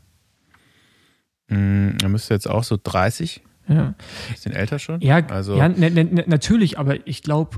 dann müsste jetzt auch so 30. Ja. Bisschen älter schon. Ja, also natürlich, aber ich glaube,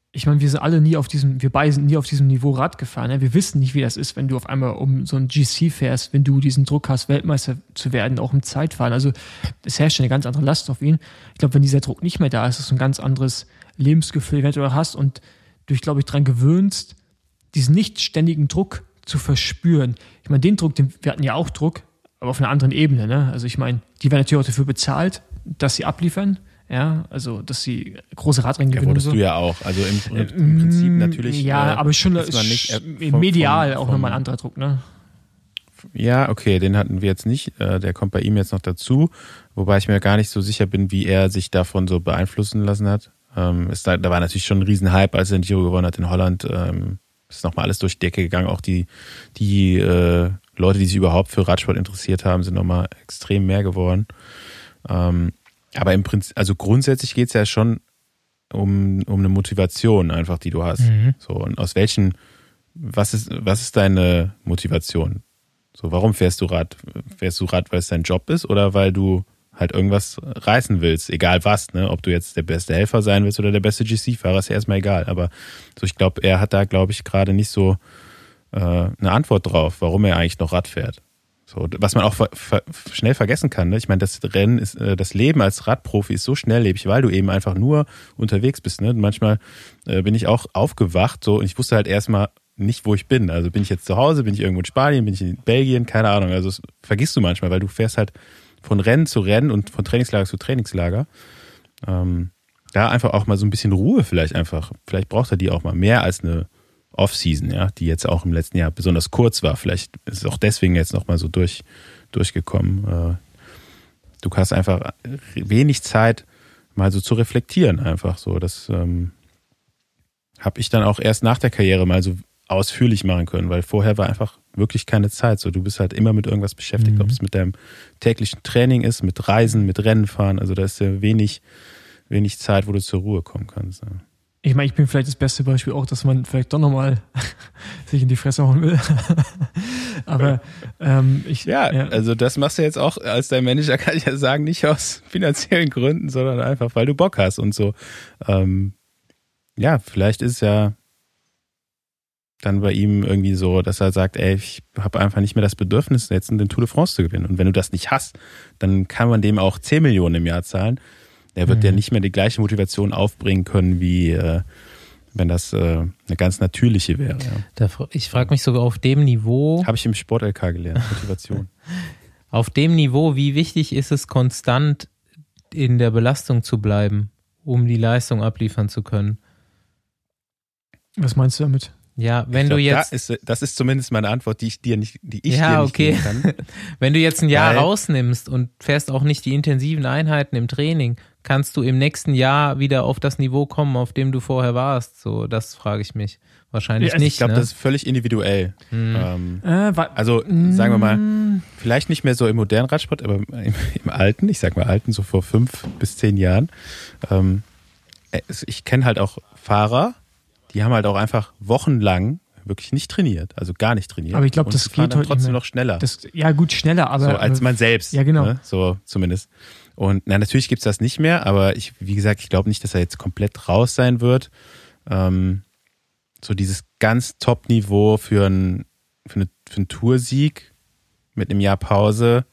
wir beide sind nie auf diesem Niveau Rad gefahren. Ja? Wir wissen nicht, wie das ist, wenn du auf einmal um so ein GC fährst, wenn du diesen Druck hast, Weltmeister zu werden, auch im Zeitfahren. Also es herrscht eine ganz andere Last auf ihn. Ich glaube, wenn dieser Druck nicht mehr da ist, ist es ein ganz anderes Lebensgefühl, wenn du hast und du dich, glaube ich, daran gewöhnst, diesen nicht ständigen Druck zu verspüren. Ich meine, den Druck, wir hatten ja auch Druck, aber auf einer anderen Ebene. Ne? Also ich meine, die werden natürlich auch dafür bezahlt, dass sie abliefern. Ja, also dass sie große Radrennen gewinnen. Ja, wurdest du ja auch. Also im Prinzip natürlich. Ja, aber schon ist man nicht, medial auch nochmal ein anderer Druck, ne? Ja, okay, den hatten wir jetzt nicht. Der kommt bei ihm jetzt noch dazu. Wobei ich mir gar nicht so sicher bin, wie er sich davon so beeinflussen lassen hat. Da war natürlich schon ein Riesenhype, als er den Giro gewonnen hat in Holland. Ist nochmal alles durch die Decke gegangen. Auch die Leute, die sich überhaupt für Radsport interessiert haben, sind nochmal extrem mehr geworden. Aber im Prinzip, also grundsätzlich geht es ja schon um eine Motivation einfach, die du hast. So, und was ist deine Motivation? So, warum fährst du Rad? Fährst du Rad, weil es dein Job ist oder weil du halt irgendwas reißen willst, egal was, ne? Ob du jetzt der beste Helfer sein willst oder der beste GC-Fahrer, ist ja erstmal egal. Aber so, ich glaube, er hat da, glaube ich, gerade nicht so eine Antwort drauf, warum er eigentlich noch Rad fährt. So, was man auch schnell vergessen kann, ne? Ich meine, das Rennen ist, das Leben als Radprofi ist so schnelllebig, weil du eben einfach nur unterwegs bist, ne? Und manchmal bin ich auch aufgewacht, so, und ich wusste halt erstmal nicht, wo ich bin. Also bin ich jetzt zu Hause, bin ich irgendwo in Spanien, bin ich in Belgien, keine Ahnung. Also das vergisst du manchmal, weil du fährst halt von Rennen zu Rennen und von Trainingslager zu Trainingslager. Da einfach auch mal so ein bisschen Ruhe vielleicht einfach. Vielleicht braucht er die auch mal mehr als eine Off-Season, ja, die jetzt auch im letzten Jahr besonders kurz war. Vielleicht ist es auch deswegen jetzt nochmal so durchgekommen. Du hast einfach wenig Zeit, mal so zu reflektieren einfach so. Das habe ich dann auch erst nach der Karriere mal so ausführlich machen können, weil vorher war einfach wirklich keine Zeit. So, du bist halt immer mit irgendwas beschäftigt, ob es mit deinem täglichen Training ist, mit Reisen, mit Rennen fahren. Also da ist ja wenig Zeit, wo du zur Ruhe kommen kannst. Ja. Ich meine, ich bin vielleicht das beste Beispiel auch, dass man vielleicht doch nochmal sich in die Fresse hauen will. Aber also das machst du jetzt auch als dein Manager, kann ich ja sagen, nicht aus finanziellen Gründen, sondern einfach, weil du Bock hast und so. Vielleicht ist es ja dann bei ihm irgendwie so, dass er sagt, ey, ich habe einfach nicht mehr das Bedürfnis, jetzt den Tour de France zu gewinnen. Und wenn du das nicht hast, dann kann man dem auch 10 Millionen im Jahr zahlen. Er wird ja nicht mehr die gleiche Motivation aufbringen können, wie wenn das eine ganz natürliche wäre. Ja. Ich frage mich sogar auf dem Niveau. Habe ich im Sport-LK gelernt, Motivation. Auf dem Niveau, wie wichtig ist es, konstant in der Belastung zu bleiben, um die Leistung abliefern zu können? Was meinst du damit? Ja, wenn du jetzt. Das ist zumindest meine Antwort, die ich dir nicht geben kann. Wenn du jetzt ein Jahr rausnimmst und fährst auch nicht die intensiven Einheiten im Training, kannst du im nächsten Jahr wieder auf das Niveau kommen, auf dem du vorher warst? So, das frage ich mich. Wahrscheinlich nicht. Ich glaube, das ist völlig individuell. Sagen wir mal, vielleicht nicht mehr so im modernen Radsport, aber im alten, ich sag mal alten, so vor 5 bis 10 Jahren. Ich kenne halt auch Fahrer, die haben halt auch einfach wochenlang wirklich nicht trainiert, also gar nicht trainiert. Aber ich glaube, das geht heute trotzdem noch schneller. Schneller, aber so als man selbst. Ja, genau. Ne? So zumindest. Und natürlich gibt's das nicht mehr, aber wie gesagt, ich glaube nicht, dass er jetzt komplett raus sein wird. So dieses ganz Top-Niveau für einen Toursieg mit einem Jahr Pause.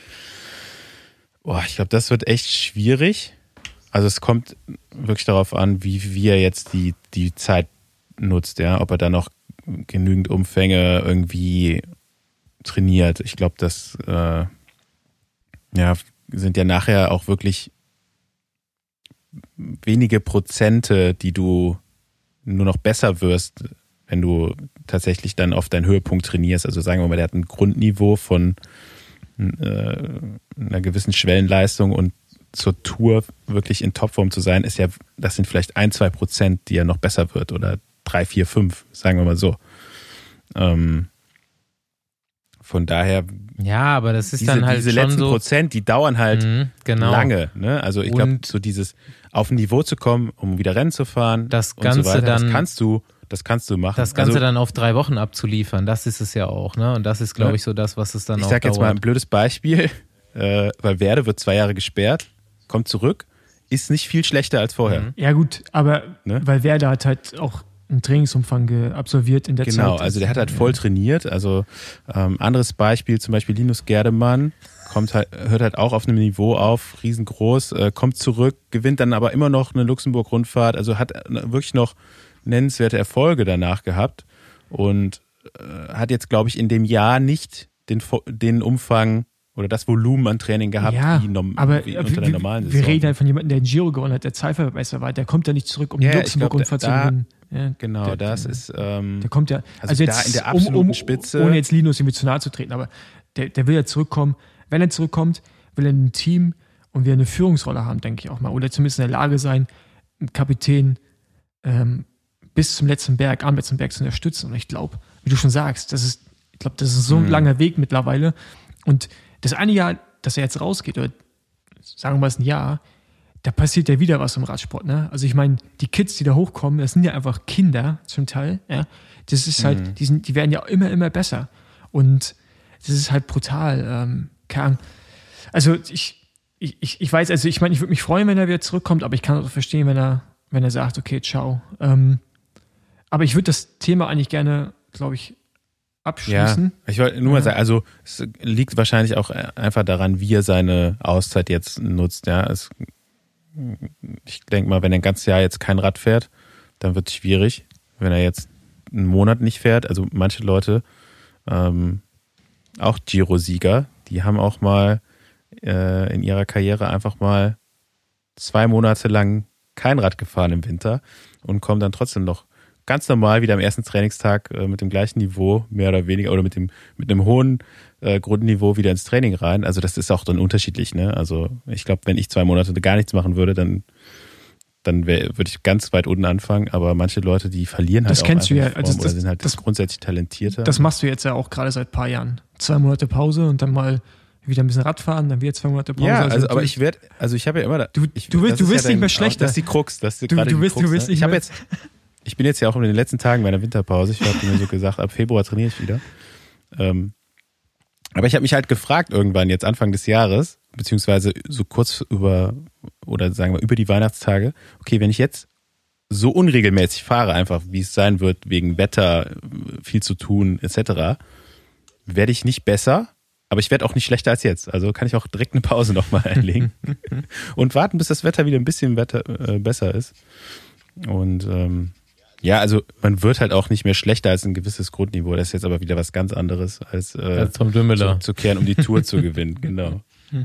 Ich glaube, das wird echt schwierig. Also es kommt wirklich darauf an, wie er jetzt die Zeit nutzt, ja, ob er da noch genügend Umfänge irgendwie trainiert. Ich glaube, das sind ja nachher auch wirklich wenige Prozente, die du nur noch besser wirst, wenn du tatsächlich dann auf deinen Höhepunkt trainierst. Also sagen wir mal, der hat ein Grundniveau von einer gewissen Schwellenleistung und zur Tour wirklich in Topform zu sein, das sind vielleicht 1-2%, die er noch besser wird oder 3, 4, 5, sagen wir mal so. Von daher. Ja, aber das ist dann halt diese schon letzten so Prozent, die dauern halt lange. Ne? Also ich glaube, so dieses auf ein Niveau zu kommen, um wieder Rennen zu fahren, das Ganze und so weiter, dann, das kannst du machen. Das Ganze dann auf 3 Wochen abzuliefern, das ist es ja auch, ne? Und das ist, glaube ich, so das, was es dann auch dauert. Ich sag jetzt mal ein blödes Beispiel, weil Werde wird 2 Jahre gesperrt, kommt zurück, ist nicht viel schlechter als vorher. Ja gut, aber weil Werde hat halt auch einen Trainingsumfang absolviert in der Zeit. Genau, also der hat halt voll trainiert. Also anderes Beispiel, zum Beispiel Linus Gerdemann, hört halt auch auf einem Niveau auf, riesengroß, kommt zurück, gewinnt dann aber immer noch eine Luxemburg-Rundfahrt, also hat wirklich noch nennenswerte Erfolge danach gehabt und hat jetzt, glaube ich, in dem Jahr nicht den Umfang oder das Volumen an Training gehabt, wie unter der normalen Saison. Wir reden halt von jemandem, der einen Giro gewonnen hat, der Zeitverbesser war, der kommt ja nicht zurück, um die Luxemburg-Rundfahrt zu gewinnen. Ja, genau, das ist der kommt ja, also jetzt da in der absoluten Spitze. Ohne jetzt Linus irgendwie zu nahe zu treten, aber der will ja zurückkommen. Wenn er zurückkommt, will er ein Team und wir eine Führungsrolle haben, denke ich auch mal. Oder zumindest in der Lage sein, einen Kapitän bis zum letzten Berg, am letzten Berg zu unterstützen. Und ich glaube, wie du schon sagst, das ist so ein langer Weg mittlerweile. Und das eine Jahr, dass er jetzt rausgeht, oder sagen wir mal, es ist ein Jahr, da passiert ja wieder was im Radsport. Ne? Also ich meine, die Kids, die da hochkommen, das sind ja einfach Kinder zum Teil. Ja? Das ist halt, die werden ja immer besser. Und das ist halt brutal. Also ich weiß, also ich meine, ich würde mich freuen, wenn er wieder zurückkommt, aber ich kann auch verstehen, wenn er sagt, okay, ciao. Aber ich würde das Thema eigentlich gerne, glaube ich, abschließen. Ja, ich wollte nur mal sagen, also es liegt wahrscheinlich auch einfach daran, wie er seine Auszeit jetzt nutzt. Ja, ich denke mal, wenn er ein ganzes Jahr jetzt kein Rad fährt, dann wird es schwierig. Wenn er jetzt einen Monat nicht fährt, also manche Leute, auch Giro-Sieger, die haben auch mal in ihrer Karriere einfach mal 2 Monate lang kein Rad gefahren im Winter und kommen dann trotzdem noch ganz normal wieder am ersten Trainingstag mit dem gleichen Niveau, mehr oder weniger, oder mit einem hohen Grundniveau wieder ins Training rein. Also das ist auch dann unterschiedlich, ne? Also ich glaube, wenn ich 2 Monate gar nichts machen würde, dann würde ich ganz weit unten anfangen, aber manche Leute, die verlieren halt das auch kennst du ja, Form, also oder sind halt grundsätzlich talentierter. Das machst du jetzt ja auch gerade seit ein paar Jahren. 2 Monate Pause und dann mal wieder ein bisschen Radfahren, dann wieder 2 Monate Pause. Ja, also aber ich habe ja immer du wirst nicht mehr schlechter. Das ist die Krux, du wirst nicht mehr. Ich bin jetzt ja auch in den letzten Tagen meiner Winterpause, ich habe mir so gesagt, ab Februar trainiere ich wieder. Aber ich habe mich halt gefragt irgendwann jetzt Anfang des Jahres, beziehungsweise so kurz über die Weihnachtstage, okay, wenn ich jetzt so unregelmäßig fahre, einfach wie es sein wird, wegen Wetter, viel zu tun, etc., werde ich nicht besser, aber ich werde auch nicht schlechter als jetzt. Also kann ich auch direkt eine Pause nochmal einlegen und warten, bis das Wetter wieder ein bisschen besser ist. Und ja, also man wird halt auch nicht mehr schlechter als ein gewisses Grundniveau. Das ist jetzt aber wieder was ganz anderes, als Tom Dümmler zu kehren, um die Tour zu gewinnen. Genau.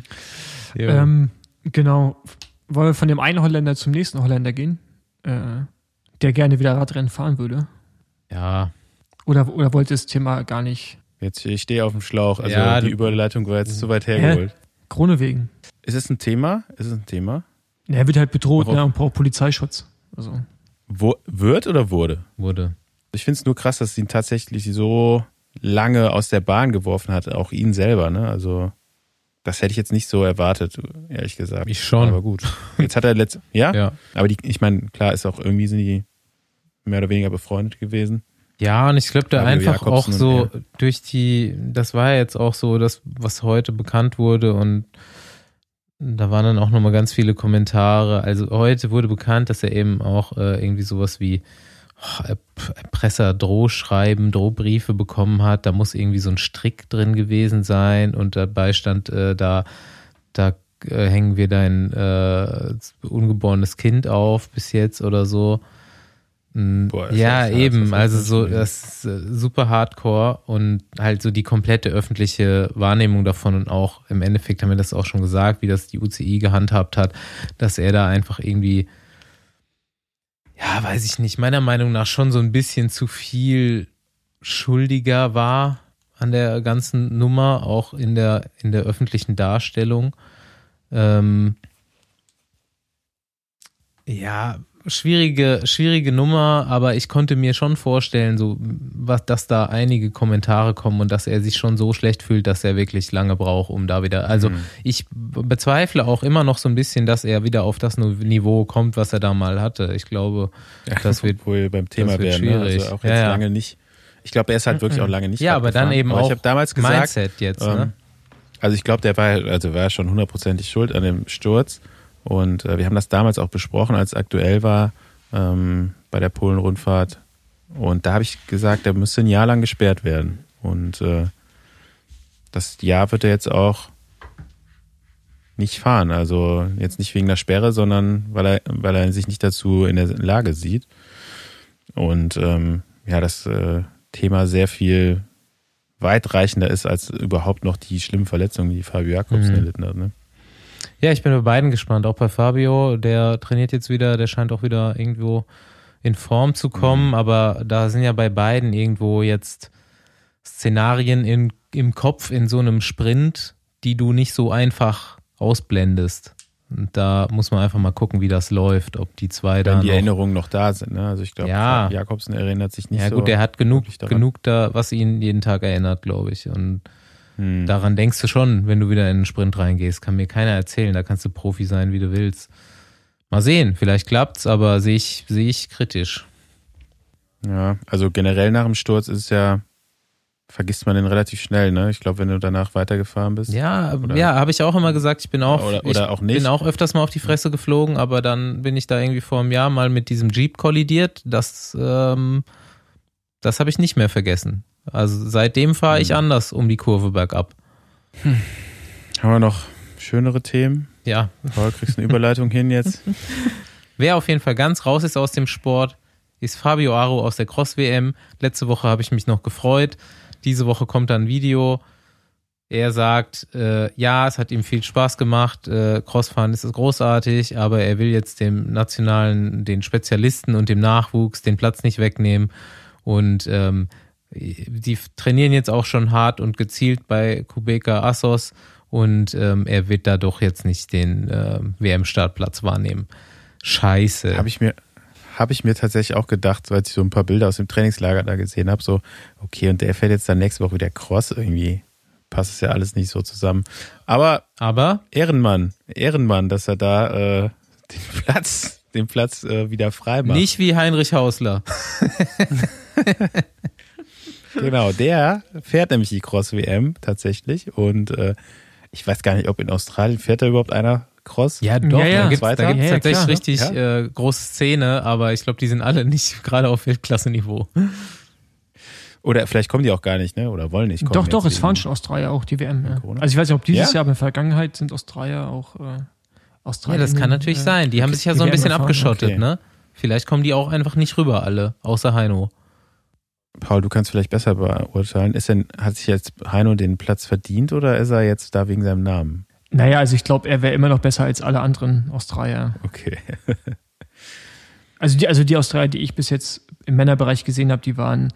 Genau. Wollen wir von dem einen Holländer zum nächsten Holländer gehen, der gerne wieder Radrennen fahren würde? Ja. Oder wollte das Thema gar nicht? Jetzt, ich stehe auf dem Schlauch. Also ja, die Überleitung war jetzt zu weit hergeholt. Kronewegen. Ist es ein Thema? Ja, er wird halt bedroht, ne, und braucht Polizeischutz. Also. Wird oder wurde? Wurde. Ich finde es nur krass, dass sie ihn tatsächlich so lange aus der Bahn geworfen hat, auch ihn selber, ne? Also das hätte ich jetzt nicht so erwartet, ehrlich gesagt. Ich schon. Aber gut. Jetzt hat er ja? Ja. Aber ich meine, klar, ist auch irgendwie sind die mehr oder weniger befreundet gewesen. Ja, und ich glaube, da Fabio einfach Jakobsen auch so das war ja jetzt auch so das, was heute bekannt wurde, und da waren dann auch nochmal ganz viele Kommentare. Also heute wurde bekannt, dass er eben auch irgendwie sowas wie Erpresser-Drohschreiben, Drohbriefe bekommen hat. Da muss irgendwie so ein Strick drin gewesen sein und dabei stand, da hängen wir dein ungeborenes Kind auf bis jetzt oder so. Boah, ja, eben, also so das ist super hardcore und halt so die komplette öffentliche Wahrnehmung davon, und auch im Endeffekt haben wir das auch schon gesagt, wie das die UCI gehandhabt hat, dass er da einfach irgendwie, ja, weiß ich nicht, meiner Meinung nach schon so ein bisschen zu viel schuldiger war an der ganzen Nummer, auch in der öffentlichen Darstellung. Ja, schwierige Nummer, aber ich konnte mir schon vorstellen, so dass da einige Kommentare kommen und dass er sich schon so schlecht fühlt, dass er wirklich lange braucht, um da wieder. Also ich bezweifle auch immer noch so ein bisschen, dass er wieder auf das Niveau kommt, was er da mal hatte. Ich glaube, das wird wohl beim Thema werden. Schwierig. Also auch jetzt lange nicht. Ich glaube, er ist halt wirklich auch lange nicht. Ja, aber dann eben auch ich habe damals gesagt, Mindset jetzt. Ne? Also ich glaube, der war schon 100% schuld an dem Sturz. Und wir haben das damals auch besprochen, als es aktuell war, bei der Polen-Rundfahrt. Und da habe ich gesagt, der müsste ein Jahr lang gesperrt werden. Und das Jahr wird er jetzt auch nicht fahren. Also jetzt nicht wegen der Sperre, sondern weil er sich nicht dazu in der Lage sieht. Und das Thema sehr viel weitreichender ist als überhaupt noch die schlimmen Verletzungen, die Fabio Jakobsen erlitten hat. Ne? Ja, ich bin bei beiden gespannt. Auch bei Fabio, der trainiert jetzt wieder, der scheint auch wieder irgendwo in Form zu kommen, aber da sind ja bei beiden irgendwo jetzt Szenarien im Kopf in so einem Sprint, die du nicht so einfach ausblendest. Und da muss man einfach mal gucken, wie das läuft, ob die zwei da wenn die Erinnerungen noch da sind. Ne? Also ich glaube, Jakobsen erinnert sich nicht so. Ja gut, der hat genug da, was ihn jeden Tag erinnert, glaube ich. Und daran denkst du schon, wenn du wieder in den Sprint reingehst. Kann mir keiner erzählen, da kannst du Profi sein, wie du willst. Mal sehen, vielleicht klappt's, aber sehe ich kritisch. Ja, also generell nach dem Sturz ist es ja vergisst man den relativ schnell, ne? Ich glaube, wenn du danach weitergefahren bist. Ja, habe ich auch immer gesagt, ich bin auch, oder auch nicht. Bin auch öfters mal auf die Fresse geflogen, aber dann bin ich da irgendwie vor einem Jahr mal mit diesem Jeep kollidiert. Das habe ich nicht mehr vergessen. Also seitdem fahre ich anders um die Kurve bergab. Haben wir noch schönere Themen? Ja. Paul, kriegst du eine Überleitung hin jetzt? Wer auf jeden Fall ganz raus ist aus dem Sport, ist Fabio Aru aus der Cross-WM. Letzte Woche habe ich mich noch gefreut. Diese Woche kommt dann ein Video. Er sagt, ja, es hat ihm viel Spaß gemacht. Crossfahren ist großartig, aber er will jetzt dem Nationalen, den Spezialisten und dem Nachwuchs den Platz nicht wegnehmen. Und die trainieren jetzt auch schon hart und gezielt bei Kubeka Assos. Und er wird da doch jetzt nicht den WM-Startplatz wahrnehmen. Scheiße. Habe ich mir tatsächlich auch gedacht, weil ich so ein paar Bilder aus dem Trainingslager da gesehen habe, so, okay, und der fährt jetzt dann nächste Woche wieder Cross, irgendwie passt es ja alles nicht so zusammen. Aber Ehrenmann, dass er da den Platz wieder frei macht. Nicht wie Heinrich Hausler. Genau, der fährt nämlich die Cross-WM tatsächlich und ich weiß gar nicht, ob in Australien fährt da überhaupt einer Cross? Ja, doch, da gibt es tatsächlich klar, richtig große Szene, aber ich glaube, die sind alle nicht gerade auf Weltklasse-Niveau. Oder vielleicht kommen die auch gar nicht, ne? Oder wollen nicht kommen. Doch, es fahren schon Australier auch die WM. Ja. Also ich weiß nicht, ob dieses Jahr, aber in der Vergangenheit sind Australier auch Australier. Ja, das kann natürlich sein. Die haben sich ja so ein bisschen abgeschottet, okay. Ne? Vielleicht kommen die auch einfach nicht rüber alle, außer Heino. Paul, du kannst vielleicht besser beurteilen. Hat sich jetzt Heino den Platz verdient oder ist er jetzt da wegen seinem Namen? Naja, also ich glaube, er wäre immer noch besser als alle anderen Australier. Okay. Also die Australier, die ich bis jetzt im Männerbereich gesehen habe, die waren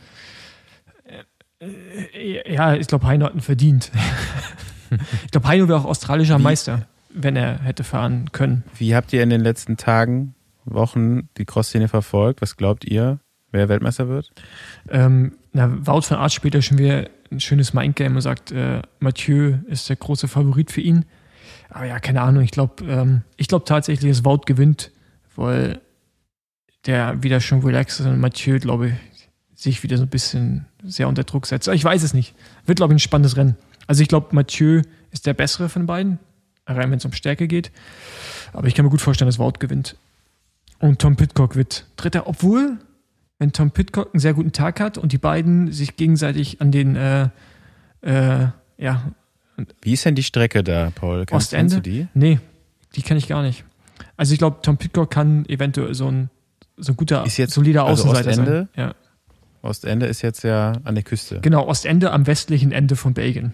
ich glaube, Heino hat ihn verdient. Ich glaube, Heino wäre auch australischer Meister, wenn er hätte fahren können. Wie habt ihr in den letzten Tagen, Wochen die Cross-Szene verfolgt? Was glaubt ihr, wer Weltmeister wird? Wout van Aert spielt ja schon wieder ein schönes Mindgame und sagt, Mathieu ist der große Favorit für ihn. Aber ja, keine Ahnung, ich glaube tatsächlich, dass Wout gewinnt, weil der wieder schon relaxed ist und Mathieu, glaube ich, sich wieder so ein bisschen sehr unter Druck setzt. Ich weiß es nicht. Wird, glaube ich, ein spannendes Rennen. Also ich glaube, Mathieu ist der bessere von beiden, rein wenn es um Stärke geht. Aber ich kann mir gut vorstellen, dass Wout gewinnt. Und Tom Pidcock wird Dritter, obwohl, wenn Tom Pidcock einen sehr guten Tag hat und die beiden sich gegenseitig an den Wie ist denn die Strecke da, Paul? Ostende? Kennst du die? Nee, die kenne ich gar nicht. Also ich glaube, Tom Pidcock kann eventuell so ein guter, solider Außenseiter Ostende? sein. Ja. Ostende ist jetzt ja an der Küste. Genau, Ostende am westlichen Ende von Belgien.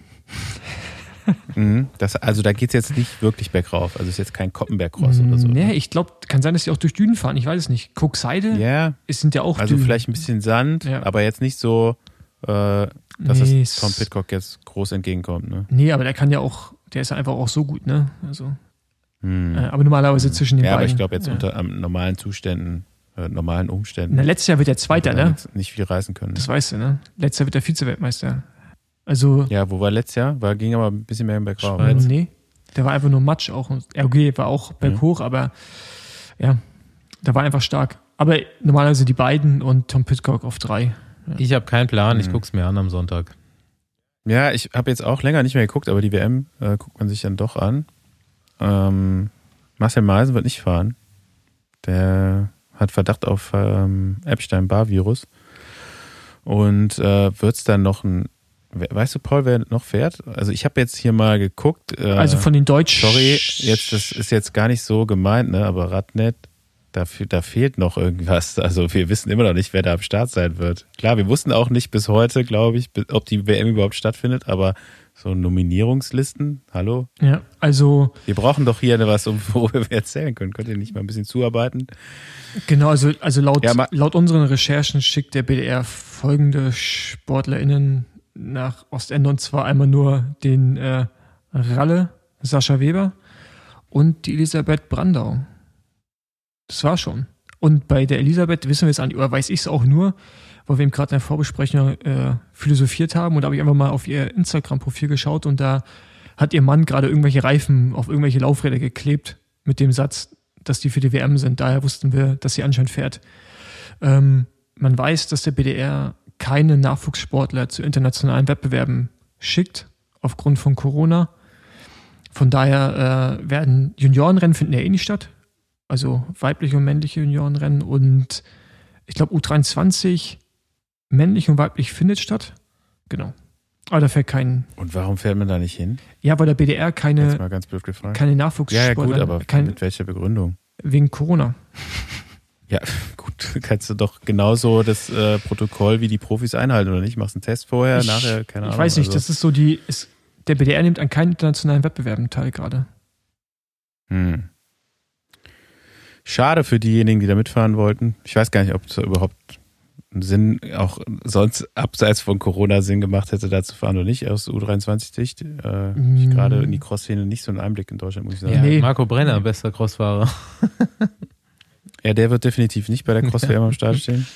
Also da geht es jetzt nicht wirklich bergauf. Also ist jetzt kein Koppenberg-Cross oder so. Nee, ich glaube, kann sein, dass die auch durch Dünen fahren. Ich weiß es nicht. Cookseide sind ja auch also Dünen. Vielleicht ein bisschen Sand, aber jetzt nicht so, dass es Tom Pidcock jetzt groß entgegenkommt. Ne? Nee, aber der ist einfach auch so gut, ne? Also, aber normalerweise zwischen den beiden. Ja, aber ich glaube jetzt unter normalen Zuständen, normalen Umständen. Letztes Jahr wird er Zweiter, ne? Nicht viel reisen können. Das weißt du, ne? Letztes Jahr wird er Vize-Weltmeister. Also. Ja, wo war letztes Jahr? Ging aber ein bisschen mehr im Bergauf. Nee, der war einfach nur Matsch auch. Okay, war auch berghoch, aber ja, der war einfach stark. Aber normalerweise die beiden und Tom Pidcock auf 3. Ja. Ich habe keinen Plan, ich guck's mir an am Sonntag. Ja, ich habe jetzt auch länger nicht mehr geguckt, aber die WM guckt man sich dann doch an. Marcel Meisen wird nicht fahren. Der hat Verdacht auf Epstein-Barr-Virus. Und wird es dann noch weißt du, Paul, wer noch fährt? Also ich habe jetzt hier mal geguckt. Also von den Deutschen. Sorry, das ist jetzt gar nicht so gemeint, ne? Aber Radnet, da fehlt noch irgendwas. Also wir wissen immer noch nicht, wer da am Start sein wird. Klar, wir wussten auch nicht bis heute, glaube ich, ob die WM überhaupt stattfindet, aber so Nominierungslisten, hallo? Ja, also... Wir brauchen doch hier was, worüber wir erzählen können. Könnt ihr nicht mal ein bisschen zuarbeiten? Genau, also laut unseren Recherchen schickt der BDR folgende SportlerInnen nach Ostende, und zwar einmal nur den Ralle, Sascha Weber und die Elisabeth Brandau. Das war schon. Und bei der Elisabeth wissen wir es oder weiß ich es auch nur, weil wir eben gerade in der Vorbesprechung philosophiert haben und da habe ich einfach mal auf ihr Instagram-Profil geschaut und da hat ihr Mann gerade irgendwelche Reifen auf irgendwelche Laufräder geklebt mit dem Satz, dass die für die WM sind. Daher wussten wir, dass sie anscheinend fährt. Man weiß, dass der BDR keine Nachwuchssportler zu internationalen Wettbewerben schickt, aufgrund von Corona. Von daher werden Juniorenrennen finden ja eh nicht statt. Also weibliche und männliche Juniorenrennen. Und ich glaube U23 männlich und weiblich findet statt. Genau. Aber da fährt kein... Und warum fährt man da nicht hin? Ja, weil der BDR Jetzt mal ganz blöd gefragt. keine Nachwuchssportler... Ja, gut, aber mit welcher Begründung? Wegen Corona. Ja, gut, kannst du doch genauso das Protokoll wie die Profis einhalten, oder nicht? Machst einen Test vorher, nachher, keine Ahnung. Ich weiß nicht, also. das ist so der BDR nimmt an keinen internationalen Wettbewerben teil gerade. Schade für diejenigen, die da mitfahren wollten. Ich weiß gar nicht, ob es überhaupt einen Sinn, auch sonst abseits von Corona Sinn gemacht hätte, da zu fahren oder nicht, aus U23-Sicht. Ich gerade in die Cross-Szene nicht so einen Einblick in Deutschland, muss ich sagen. Ja, Nee. Marco Brenner, bester Crossfahrer. Ja, der wird definitiv nicht bei der Cross-WM am Start stehen.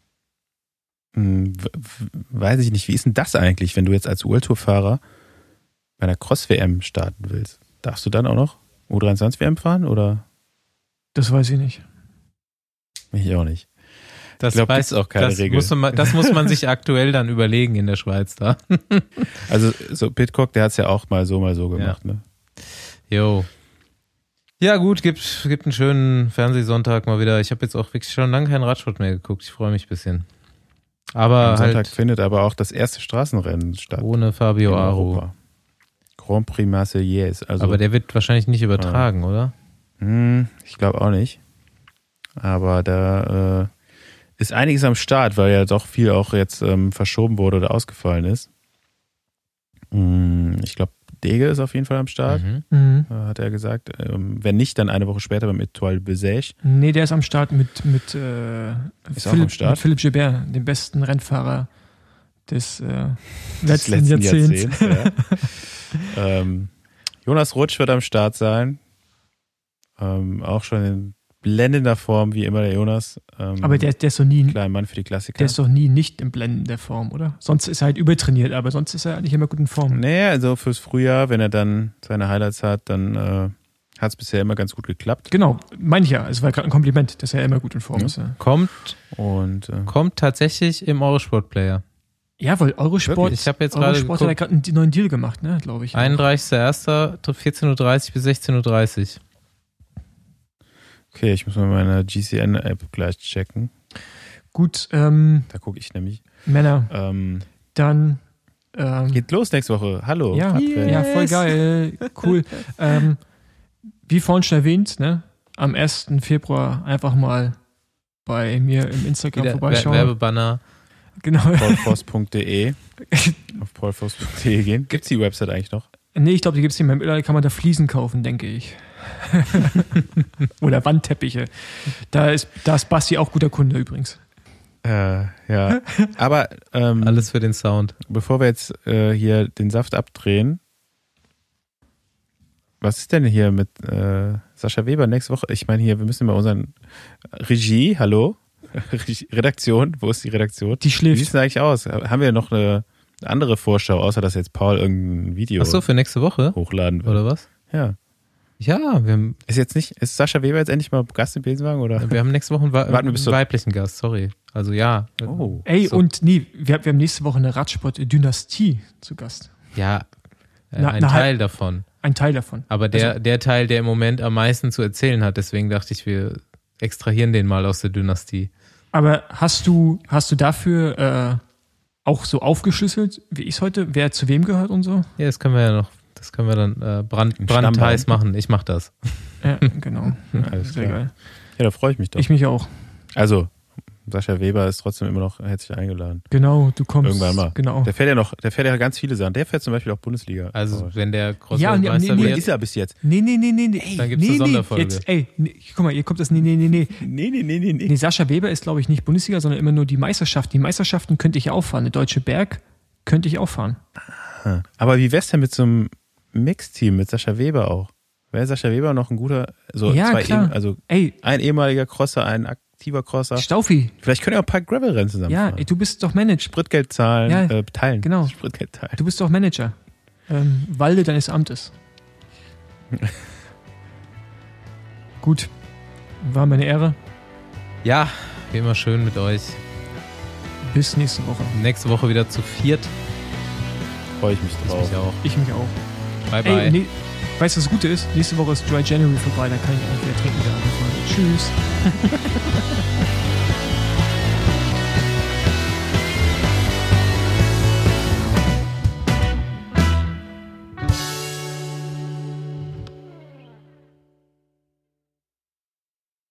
Weiß ich nicht, wie ist denn das eigentlich, wenn du jetzt als World-Tour-Fahrer bei einer Cross-WM starten willst? Darfst du dann auch noch U23-WM fahren, oder? Das weiß ich nicht. Ich auch nicht. Das Ich glaube, weiß gibt's auch keine Regel. Das muss man sich aktuell dann überlegen in der Schweiz da. Also so Pidcock, der hat es ja auch mal so gemacht, ne? Jo. Ja gut, gibt einen schönen Fernsehsonntag mal wieder. Ich habe jetzt auch wirklich schon lange keinen Radsport mehr geguckt. Ich freue mich ein bisschen. Aber Am Sonntag halt findet aber auch das erste Straßenrennen statt. ohne Fabio in Aru. Europa. Grand Prix Marseillaise. Also, Aber der wird wahrscheinlich nicht übertragen, oder? ich glaube auch nicht. Aber da ist einiges am Start, weil ja doch viel auch jetzt verschoben wurde oder ausgefallen ist. Ich glaube, Dege ist auf jeden Fall am Start, hat er gesagt. Wenn nicht, dann eine Woche später beim Etoile Bessèges. Nee, der ist am Start mit auch am Start? mit Philippe Gilbert, dem besten Rennfahrer des letzten Jahrzehnts. Ja. Jonas Rutsch wird am Start sein. Auch schon in blendender Form, wie immer der Jonas. Aber der ist doch nie, kleiner Mann für die Klassiker. der ist doch nie nicht in blendender Form, oder? Sonst ist er halt übertrainiert, aber sonst ist er eigentlich immer gut in Form. Nee, also fürs Frühjahr, wenn er dann seine Highlights hat, dann hat es bisher immer ganz gut geklappt. Genau, meine ich ja. Es war gerade ein Kompliment, dass er immer gut in Form ist. Ja. Kommt Und tatsächlich im Eurosport-Player. Ja, weil Eurosport, Wirklich? Ich habe jetzt gerade Eurosport hat ja gerade einen neuen Deal gemacht, ne, glaube ich. 31.01. 14.30 bis 16.30 okay, ich muss mal meine GCN-App gleich checken. Gut, Da gucke ich nämlich. Männer, dann Geht los nächste Woche. Hallo. ja, Advent. ja, voll geil, cool. Wie vorhin schon erwähnt, ne, am 1. Februar einfach mal bei mir im Instagram vorbeischauen. Werbebanner. Genau. paulvoss.de auf paulvoss.de gehen. Gibt es die Website eigentlich noch? Nee, ich glaube, die gibt es nicht mehr. Mittlerweile kann man da Fliesen kaufen, denke ich. Oder Wandteppiche. Da ist Basti auch guter Kunde übrigens. Ja. Aber Alles für den Sound. bevor wir jetzt hier den Saft abdrehen, was ist denn hier mit Sascha Weber nächste Woche? Ich meine hier, wir müssen mal unseren Regie, hallo? Redaktion, wo ist die Redaktion? Die Wie schläft. sieht es denn eigentlich aus? Haben wir noch eine andere Vorschau, außer dass jetzt Paul irgendein Video Ach so, für nächste Woche? hochladen will? Oder was? Ja. Ja, Ist Sascha Weber jetzt endlich mal Gast im Besenwagen, oder? wir haben nächste Woche einen Warten wir bis zur- weiblichen Gast, sorry. Also ja. Oh. Ey, So. und nee, wir haben nächste Woche eine Radsport-Dynastie zu Gast. Ja, Na, ein na, Teil davon. Ein Teil davon. Aber der Teil, der im Moment am meisten zu erzählen hat, deswegen dachte ich, wir extrahieren den mal aus der Dynastie. Aber hast du dafür auch so aufgeschlüsselt, wie ich es heute, wer zu wem gehört und so? Ja, das können wir dann brandheiß Stammbaum. machen. Ich mach das. Ja, genau. Alles Sehr klar. geil. Ja, da freue ich mich doch. Ich mich auch. Also, Sascha Weber ist trotzdem immer noch herzlich eingeladen. Genau, du kommst. Irgendwann mal. Genau. Der fährt ja ganz viele Sachen. Der fährt zum Beispiel auch Bundesliga. Also Aber- wenn der Ja, Cross-Weltmeister nee, Oder wird, ist er bis jetzt? Nee. Dann gibt's eine Sonderfolge. Jetzt, guck mal, hier kommt das Nee. Nee, Sascha Weber ist, glaube ich, nicht Bundesliga, sondern immer nur die Meisterschaft. Die Meisterschaften könnte ich auch fahren. Der Deutsche Berg könnte ich auch fahren. Aber wie wär's denn mit so einem Mixteam, mit Sascha Weber auch? Wäre Sascha Weber noch ein guter, so Ja, zwei, klar. also Ey, ein ehemaliger Crosser, ein aktiver Crosser. Staufi, Vielleicht können ja auch ein paar Gravel-Rennen zusammen ja, fahren. ey, du bist doch Manager. Spritgeld zahlen, Ja, teilen. genau. Spritgeld teilen. Du bist doch Manager. Walde deines Amtes. Gut. War meine Ehre. ja, wie immer schön mit euch. Bis nächste Woche. Nächste Woche wieder zu viert. Freue ich mich drauf. Ich mich auch. Bye, bye. Ey, weißt du, was das Gute ist? Nächste Woche ist Dry January vorbei, dann kann ich auch wieder trinken. Tschüss.